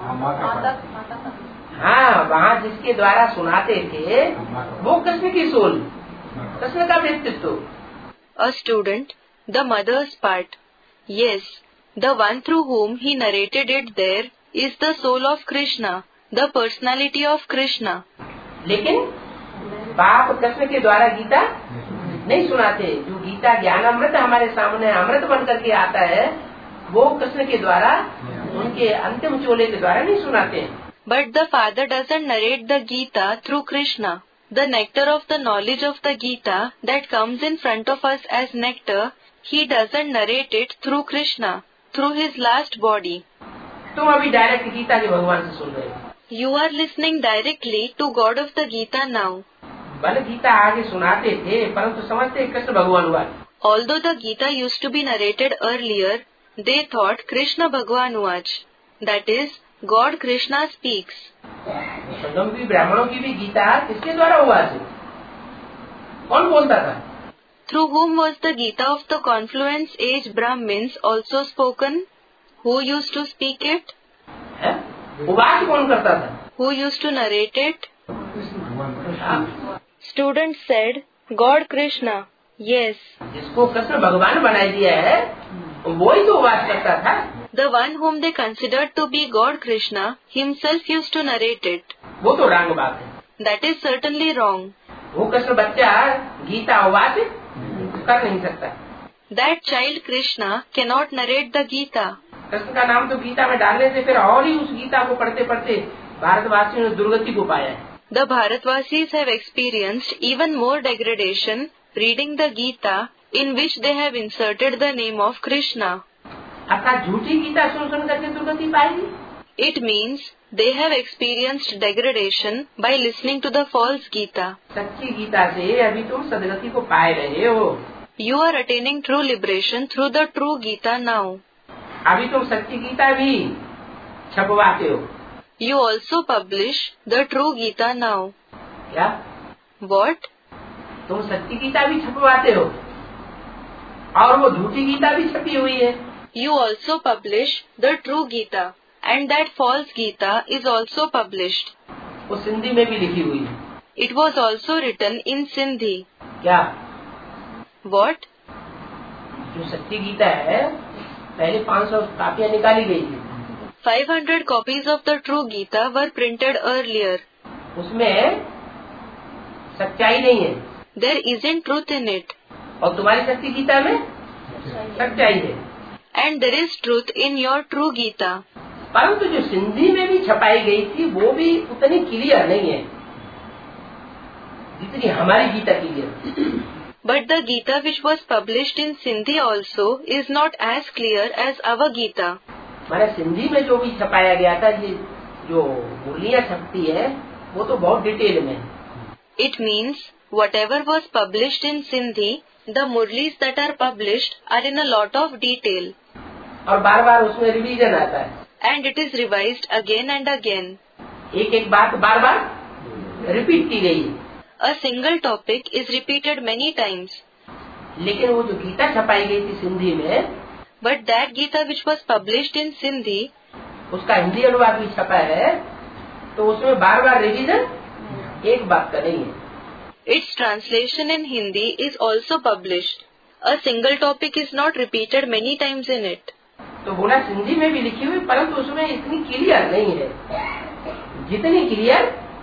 हाँ, वहाँ जिसके द्वारा सुनाते थे वो कृष्ण की सोल, कृष्ण का व्यक्तित्व। A student, the mother's part. Yes, the one through whom he narrated it there is the soul of Krishna, the personality of Krishna. लेकिन बाप कृष्ण के द्वारा गीता नहीं सुनाते। जो गीता ज्ञान अमृत हमारे सामने अमृत बन करके आता है, वो कृष्ण के द्वारा, उनके अंतिम चोले के द्वारा नहीं सुनाते। But the father doesn't narrate the Gita through Krishna. The nectar of the knowledge of the Gita that comes in front of us as nectar, he doesn't narrate it through Krishna, through his last body. तुम अभी डायरेक्ट गीता के भगवान से सुन रहे हो। You are listening directly to God of the Gita now. भले गीता आगे सुनाते थे, परंतु समझते कृष्ण भगवान हुआ। Although the Gita used to be narrated earlier, they thought Krishna Bhagwan Vach, that is, God Krishna speaks. संगम की ब्राह्मणों की भी गीता किसके द्वारा हुआ थी? कौन बोलता था? Through whom was the Gita of the Confluence Age Brahmins also spoken? Who used to speak it? है? उवाच कौन करता था? Who used to narrate it? Krishna भगवान Student said, God Krishna. Yes. जिसको कृष्ण भगवान बना दिया है वो ही तो उवाच करता था। The one whom they considered to be God Krishna himself used to narrate it. वो तो रंग बात है। That is certainly wrong. वो कृष्ण बच्चा गीता उवाच कर नहीं सकता। That child Krishna cannot narrate the Gita. Krishna का नाम तो गीता में डालने से फिर और ही उस गीता को पढ़ते पढ़ते भारतवासियों ने दुर्गति को पाया है। The Bharatvasis have experienced even more degradation reading the Gita in which they have inserted the name of Krishna. अर्थात झूठी गीता सुन सुन करके दुर्गति पाएगी। It means they have experienced degradation by listening to the false Gita. सच्ची गीता से अभी तुम सदगति को पाए रहे हो। You are attaining true liberation through the true Gita now. अभी तुम सच्ची गीता भी छपवाते हो। You also publish the true Gita now. क्या? What? तुम सच्ची गीता भी छपवाते हो और वो झूठी गीता भी छपी हुई है। You also publish the true Gita, and that false Gita is also published. वो सिंधी में भी लिखी हुई है। It was also written in Sindhi. क्या? What? जो सच्ची गीता है पहले पाँच सौ कापियाँ निकाली गई थी। five hundred copies of the true Gita were printed earlier. उसमें सच्चाई नहीं है। There isn't truth in it. और तुम्हारी सच्ची गीता में सच्चाई है। And there is truth in your true Gita. परंतु जो सिंधी में भी छपाई गई थी वो भी उतनी क्लियर नहीं है जितनी हमारी Gita clear. But the Gita which was published in Sindhi also is not as clear as our Gita. माने सिंधी में जो भी छपाया गया था ये जो मुरलियाँ छपती है वो तो बहुत डिटेल में। It means whatever was published in Sindhi, the Murlis that are published are in a lot of detail. और बार बार उसमें रिवीजन आता है। And it is revised again and again. एक एक बात बार बार रिपीट की गई। A single topic is repeated many times. लेकिन वो जो गीता छपाई गई थी सिंधी में, But that Gita which was published in Sindhi, उसका हिंदी अनुवाद भी छपा है तो उसमें बार बार रिवीजन एक बात का नहीं है। its translation in Hindi is also published. A single topic is not repeated many times in it. तो बोला सिंधी में भी लिखी हुई परंतु उसमें इतनी क्लियर नहीं है जितनी क्लियर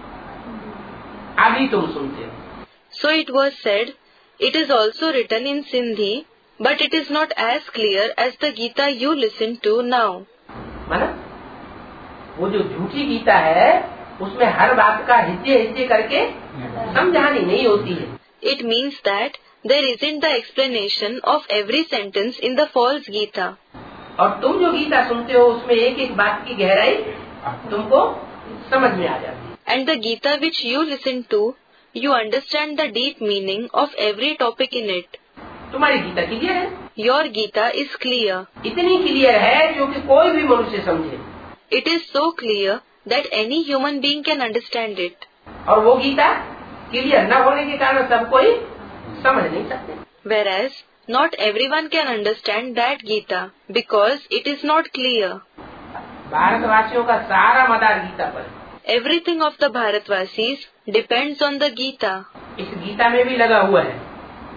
अभी तुम सुनते हो। So it was said, it is also written in Sindhi, but it is not as clear as the Gita you listen to now. माना वो जो झूठी गीता है उसमें हर बात का हिस्से हिस्से करके समझानी नहीं होती है। It means that there isn't the explanation of every sentence in the false Gita. और तुम जो गीता सुनते हो उसमें एक एक बात की गहराई तुमको समझ में आ जाती है। And the Gita which you listen to, you understand the deep meaning of every topic in it. तुम्हारी गीता क्लियर है। Your Gita is clear. इतनी क्लियर है जो कि कोई भी मनुष्य समझे। It is so clear that any human being can understand it. और वो गीता क्लियर न होने के कारण सब कोई समझ नहीं सकते। Whereas not everyone can understand that Gita because it is not clear. भारतवासियों का सारा मदार गीता पर है। Everything of the Bharatvasis depends on the Gita. इस गीता में भी लगा हुआ है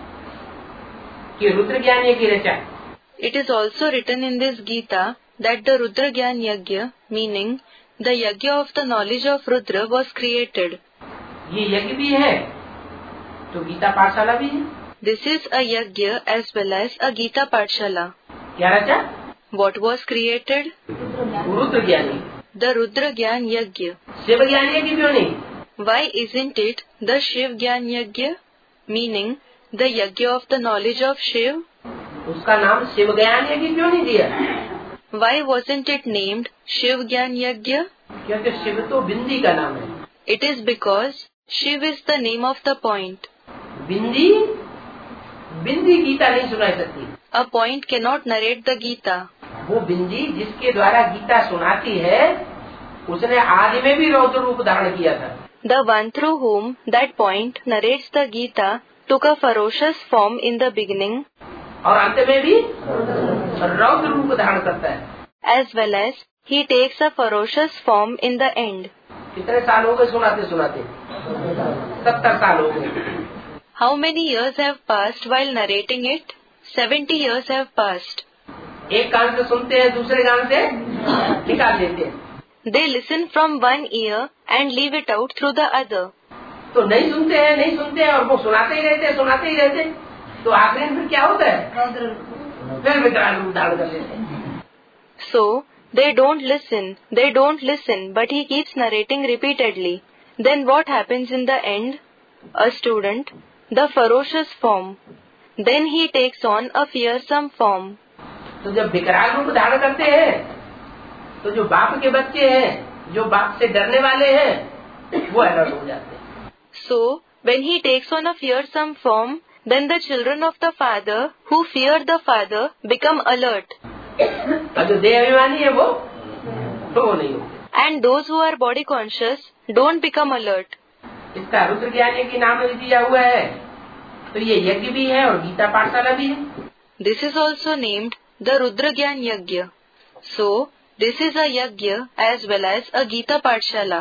कि रुद्र ज्ञान यज्ञ रचा। It is also written in this Gita that the Rudra Gyan Yajna, meaning the Yajna of the knowledge of Rudra, was created. ये यज्ञ भी है तो गीता पाठशाला भी है। This is a Yajna as well as a Gita Pathshala. क्या रचा? What was created? रुद्र ज्ञान यज्ञ। The Rudra Gyan Yajna. Shiv ज्ञान यज्ञ क्यों नहीं? Why isn't it the Shiv Gyan Yajna, meaning the Yajna of the knowledge of Shiv? उसका नाम शिव ज्ञान यज्ञ क्यों नहीं दिया? Why wasn't it named Shiv Gyan Yajna? क्योंकि शिव तो बिंदी का नाम है। It is because Shiv is the name of the point. बिंदी बिंदी गीता नहीं सुनाई सकती। A point cannot narrate the Gita. वो बिंदी जिसके द्वारा गीता सुनाती है उसने आदि में भी रौद्र रूप धारण किया था। The one through whom that point narrates the Gita took a ferocious form in the beginning, और अंत में भी रौद्र रूप धारण करता है, as well as he takes a ferocious form in the end. कितने साल हो गए सुनाते सुनाते? सत्तर साल हो गए। How many years have passed while narrating it? Seventy years have passed. एक कान से सुनते हैं, दूसरे कान से निकाल देते हैं। They listen from one ear and leave it out through the other. तो नहीं सुनते हैं, नहीं सुनते हैं और वो सुनाते ही रहते हैं, सुनाते ही रहते हैं, तो आखिर में क्या होता है? फिर विकराल रूप धारण कर लेते हैं। So they don't listen, they don't listen, but he keeps narrating repeatedly. Then what happens in the end? A student, the ferocious form. Then he takes on a fearsome form. तो जब विकराल रूप धारण करते हैं तो जो बाप के बच्चे हैं, जो बाप से डरने वाले हैं, वो अलर्ट हो जाते हैं। So when he takes on a fearsome form, then the children of the father who fear the father become alert. और जो देह अभिमानी है वो तो वो नहीं होते। And those who are body conscious don't become alert. इसका रुद्र ज्ञान की नाम दिया हुआ है, तो ये यज्ञ भी है और गीता पाठशाला भी है। This is also named the Rudra Gyan Yajna. So this is a yajna as well as a Gita Pathshala.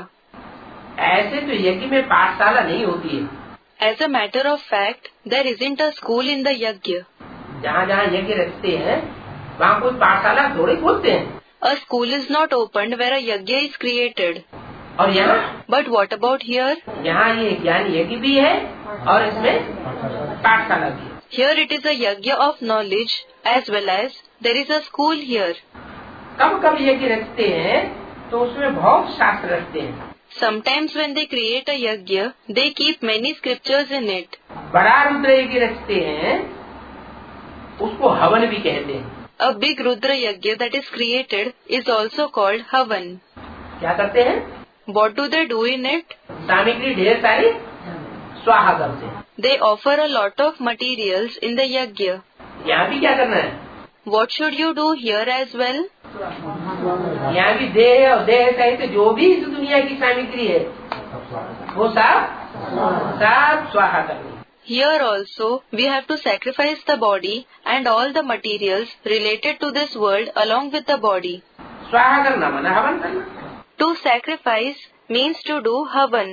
ऐसे तो यज्ञ में पाठशाला नहीं होती है। As a matter of fact, there isn't a school in the yajna. जहाँ जहाँ यज्ञ रखते हैं वहाँ कोई पाठशाला थोड़े खोलते हैं। A school is not opened where a yajna is created. और यहाँ? But what about here? यहाँ ये ज्ञान यज्ञ भी है और इसमें पाठशाला भी है। Here it is a yajna of knowledge as well as there is a school here. कब कब यज्ञ रखते हैं तो उसमें बहुत शास्त्र रखते हैं। Sometimes when they create a yajna, they keep many scriptures in it. बड़ा रुद्र यज्ञ रखते हैं, उसको हवन भी कहते हैं। A big Rudra yajna that is created is also called Havan. क्या करते हैं? What do they do in it? सामग्री ढेर सारी स्वाहा करते हैं। They offer a lot of materials in the yajna. यहाँ भी क्या करना है? What should you do here as well? यहाँ भी देह है और देह सहित जो भी इस दुनिया की सामग्री है वो सब सब स्वाहा करनी। Here also we have to sacrifice the body and all the materials related to this world along with the body. स्वाहा करना माना हवन करना। To sacrifice means to do havan.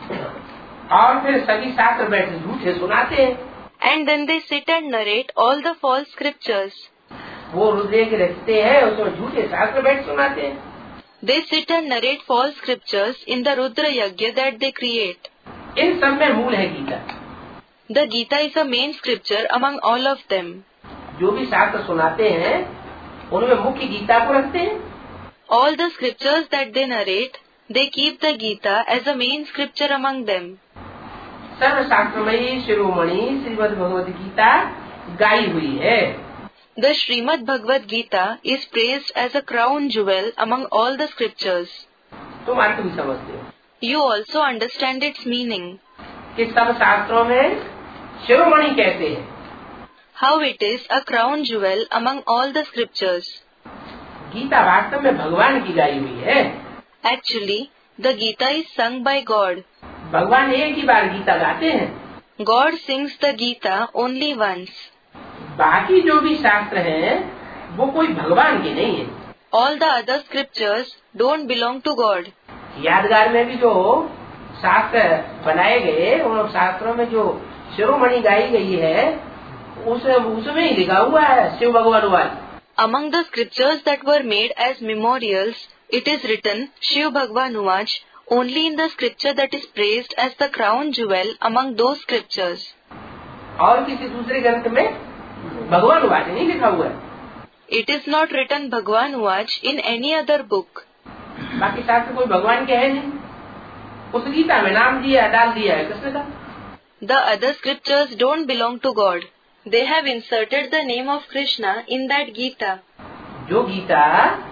और फिर सभी शास्त्र बैठे झूठे सुनाते हैं। And then they sit and narrate all the false scriptures. वो रुद्र के रखते हैं, उसमें झूठे शास्त्र बैठ सुनाते हैं। They sit and narrate false scriptures in the Rudra Yajna that they create. इन सब में मूल है Gita. The Gita is a main scripture among all of them. जो भी शास्त्र सुनाते हैं उनमें मुख्य गीता को रखते हैं। All the scriptures that they narrate, they keep the Gita as a main scripture among them. सर्वशास्त्रमयी शिरोमणि श्रीमद् भगवद गीता गाई हुई है। The Srimad Bhagavad Gita is praised as a crown jewel among all the scriptures. तुम अर्थ भी समझते हो। You also understand its meaning. कि सब शास्त्रों में शिरोमणि कहते हैं। How it is a crown jewel among all the scriptures. Gita वास्तव में भगवान की गाई हुई है। Actually, the Gita is sung by God. भगवान एक ही बार गीता गाते हैं। God sings the Gita only once. बाकी जो भी शास्त्र हैं वो कोई भगवान के नहीं है। All the other scriptures don't belong to God. यादगार में भी जो शास्त्र बनाए गए उन शास्त्रों में जो शिरोमणि गाई गई है उस उसमें ही लिखा हुआ है शिव भगवान वाल। Among the scriptures that were made as memorials, it is written Shiv Bhagwan Uvaj only in the scripture that is praised as the crown jewel among those scriptures. और किसी दूसरे ग्रंथ में भगवान वाच नहीं लिखा हुआ है। It is not written Bhagwan Uvaj in any other book. बाकी शास्त्र कोई भगवान के है नहीं। उस गीता में नाम दिया डाल दिया है कृष्ण का। The other scriptures don't belong to God. They have inserted the name of Krishna in that Gita. जो गीता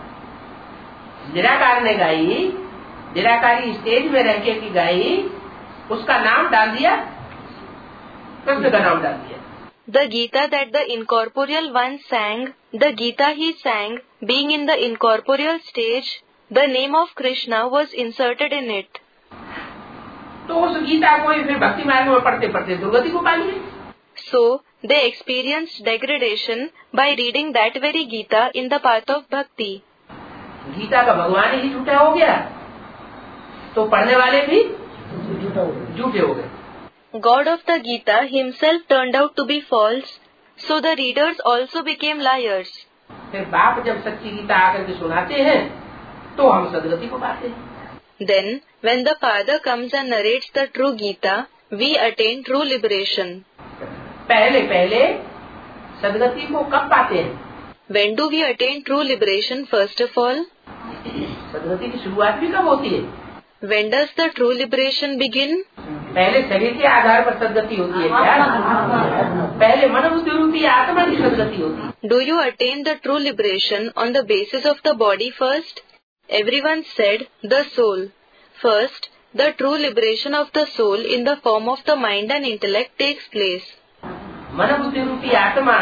निराकार ने गाई, निराकारी स्टेज में रह के की गाई, उसका नाम डाल दिया, कृष्ण का नाम डाल दिया। The Gita that the incorporeal one sang The Gita he sang, being in the incorporeal stage, the name of Krishna was inserted in it. तो उस गीता को ही फिर भक्ति मार्ग में पढ़ते पढ़ते दुर्गति को पा लिए. So they experienced degradation by reading that very Gita in the path of bhakti. Gita का भगवान ही झूठा हो गया, तो पढ़ने वाले भी झूठे हो गए. God of the Gita himself turned out to be false, so the readers also became liars. फिर बाप जब सच्ची गीता आकर के सुनाते हैं, तो हम सदगति को पाते हैं. Then, when the Father comes and narrates the true Gita, we attain true liberation. पहले पहले सदगति को कब पाते हैं? When do we attain true liberation first of all? सदगति की शुरुआत भी कब होती है? When does the true liberation begin? पहले शरीर के आधार पर सदगति होती है क्या? पहले मन बुद्धि रूपी आत्मा की सदगति होती है. Do you attain the true liberation on the basis of the body first? Everyone said the soul. First, the true liberation of the soul in the form of the mind and intellect takes place. मन बुद्धि रूपी आत्मा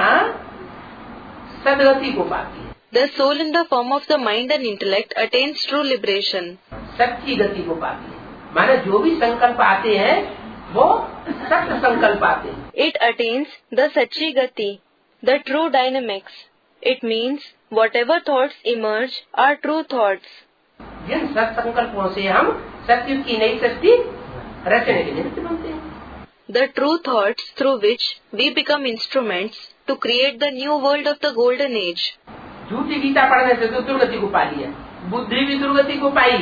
सदगति को पाती है. The soul in the form of the mind and intellect attains true liberation. सच्ची गति को पाती है. माने जो भी संकल्प आते हैं वो सत्य संकल्प आते हैं. It attains the Sachi Gati, the true dynamics. It means whatever thoughts emerge are true thoughts. जिन सत्य संकल्पों से हम सत्य की नई सृष्टि रचने के निमित्त बनते हैं. The true thoughts through which we become instruments to create the new world of the golden age. झूठी गीता पढ़ने से तो दुर्गति को पा लिया, बुद्धि भी दुर्गति को पाई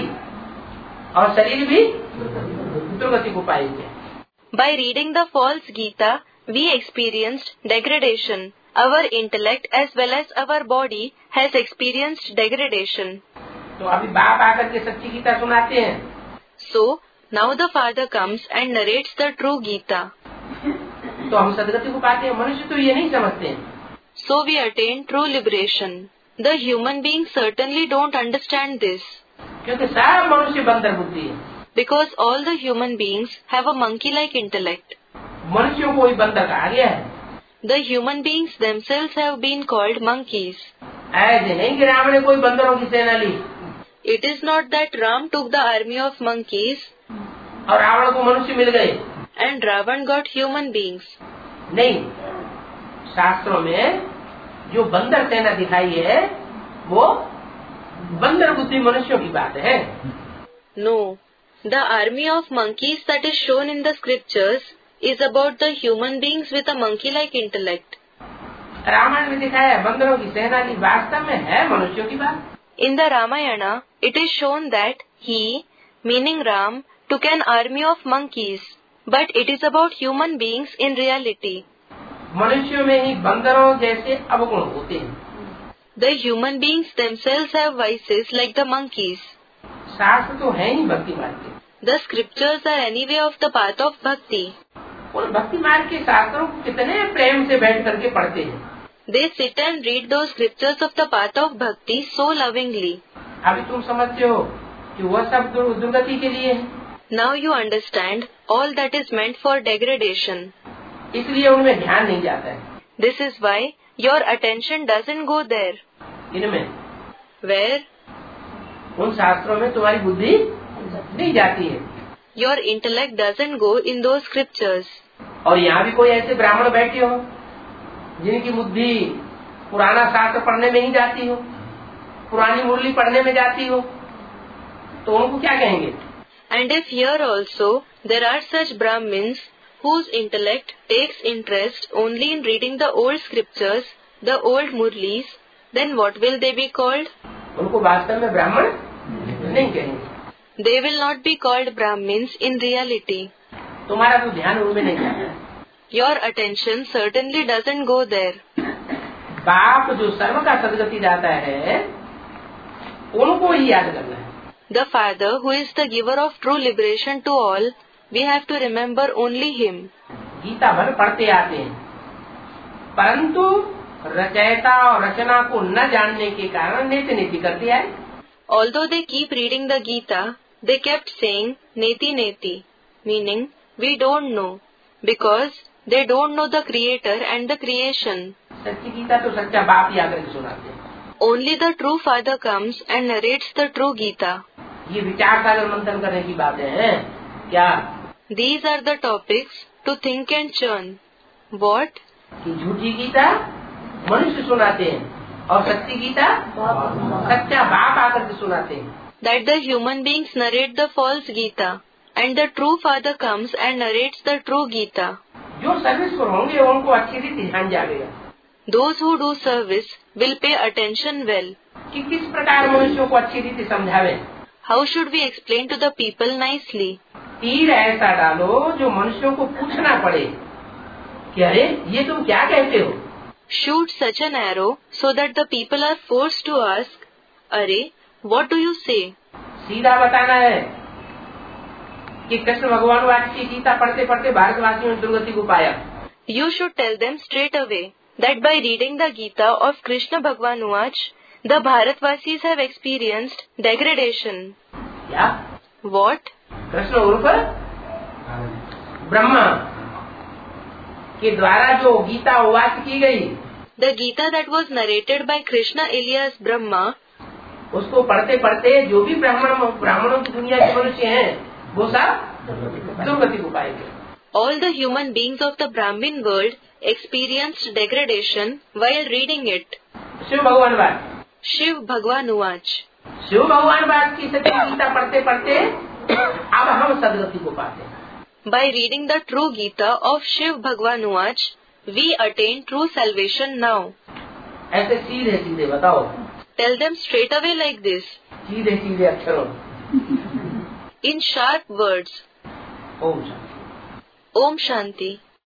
और शरीर भी दुर्गति को पाएंगे. By reading the false Gita, we experienced degradation. Our intellect as well as our body has experienced degradation. तो अभी बाप आकर के सच्ची गीता सुनाते हैं. So now the Father comes and narrates the true Gita. तो हम सदगति को पाते हैं. मनुष्य तो ये नहीं समझते हैं. So we attain true liberation. The human beings certainly don't understand this. क्योंकि सब मनुष्य बंदर बुद्धि है. Because all the human beings have a monkey-like intellect. मनुष्यों को ही बंदर कहा गया है. The human beings themselves have been called monkeys. ऐसे नहीं कि राम ने कोई बंदरों की सेना ली. It is not that Ram took the army of monkeys और रावण को मनुष्य मिल गए. and Ravan got human beings. नहीं, शास्त्रों में जो बंदर सेना दिखाई है वो बंदर बुद्धि मनुष्यों की बात है. No, the army of monkeys that is shown in the scriptures is about the human beings with a monkey-like intellect. Ramayan में दिखाया है बंदरों की सेना की, वास्तव में है मनुष्यों की बात. In the Ramayana, it is shown that he, meaning Ram, took an army of monkeys, but it is about human beings in reality. मनुष्यों में ही बंदरों जैसे अवगुण होते हैं. The human beings themselves have vices like the monkeys. शास्त्र तो है ही भक्ति मार्ग के. The scriptures are anyway of the path of bhakti. और भक्ति मार्ग के शास्त्रों को कितने प्रेम से बैठ करके पढ़ते हैं. They sit and read those scriptures of the path of bhakti so lovingly. अभी तुम समझते हो कि वह सब दुर, दुर्गति के लिए है. Now you understand all that is meant for degradation. इसलिए उनमें ध्यान नहीं जाता है. This is why your attention doesn't go there. इनमें Where उन शास्त्रों में तुम्हारी बुद्धि नहीं जाती है. your intellect doesn't go in those scriptures. और यहाँ भी कोई ऐसे ब्राह्मण बैठे हो जिनकी बुद्धि पुराना शास्त्र पढ़ने में ही जाती हो, पुरानी मुरली पढ़ने में जाती हो, तो उनको क्या कहेंगे? And if here also there are such Brahmins whose intellect takes interest only in reading the old scriptures, the old murlis, then what will they be called? उनको वास्तव में ब्राह्मण नहीं कहेंगे. They will not be called Brahmins in reality. तुम्हारा तो ध्यान उनमें नहीं जाता. Your attention certainly doesn't go there. बाप जो सर्व का सदगति दाता है उनको ही याद करना है. The Father who is the giver of true liberation to all, we have to remember only Him. Gita भर पढ़ते आते हैं, परंतु रचयिता और रचना को न जानने के कारण नेति नेति करते आए. Although they keep reading the Gita, they kept saying neti neti, meaning we don't know, because they don't know the Creator and the creation. सच्ची गीता तो सच्चा बाप ही आकर के सुनाते हैं। Only the true father comes and narrates the true Gita. ये विचार सागर मंथन करने की बातें हैं क्या? These are the topics to think and churn. What? कि झूठी गीता मनुष्य सुनाते हैं और सच्ची गीता सच्चा बाप आकर के सुनाते हैं। That the human beings narrate the false Gita and the true father comes and narrates the true Gita. जो सर्विस पर होंगे उनको अच्छी रीति ध्यान जाएगा। Those who do service will pay attention well. कि किस प्रकार मनुष्यों को अच्छी रीति समझावे। How should we explain to the people nicely? तीर ऐसा डालो जो मनुष्यों को पूछना पड़े कि अरे ये तुम क्या कहते हो। Shoot such an arrow so that the people are forced to ask, "Arey, what do you say?" सीधा बताना है कि कृष्ण भगवान वाक्य की गीता पढ़ते पढ़ते भारतवासियों ने दुर्गति को पाया। You should tell them straight away that by reading the Gita of Krishna Bhagwanwach, the Bharatvasis have experienced degradation. क्या? What? कृष्ण उर्फ ब्रह्मा के द्वारा जो गीता वाक्य की गई, The Gita that was narrated by Krishna alias Brahma, उसको पढ़ते पढ़ते जो भी ब्राह्मण ब्राह्मणों की दुनिया के मनुष्य हैं वो सब दुर्गति को पाएंगे। all the human beings of the Brahmin world experienced degradation while reading it. Shiv भगवान बात Shiv Bhagwanwach. शिव भगवान बात की सच्ची गीता पढ़ते पढ़ते अब हम सदगति को पाते हैं। By reading the true Gita of Shiv Bhagwanwach, we attain true salvation now. ऐसे सीधे सीधे बताओ, Tell them straight away like this, सीधे सीधे अक्षरों। in sharp words. Om Shanti. Om Shanti.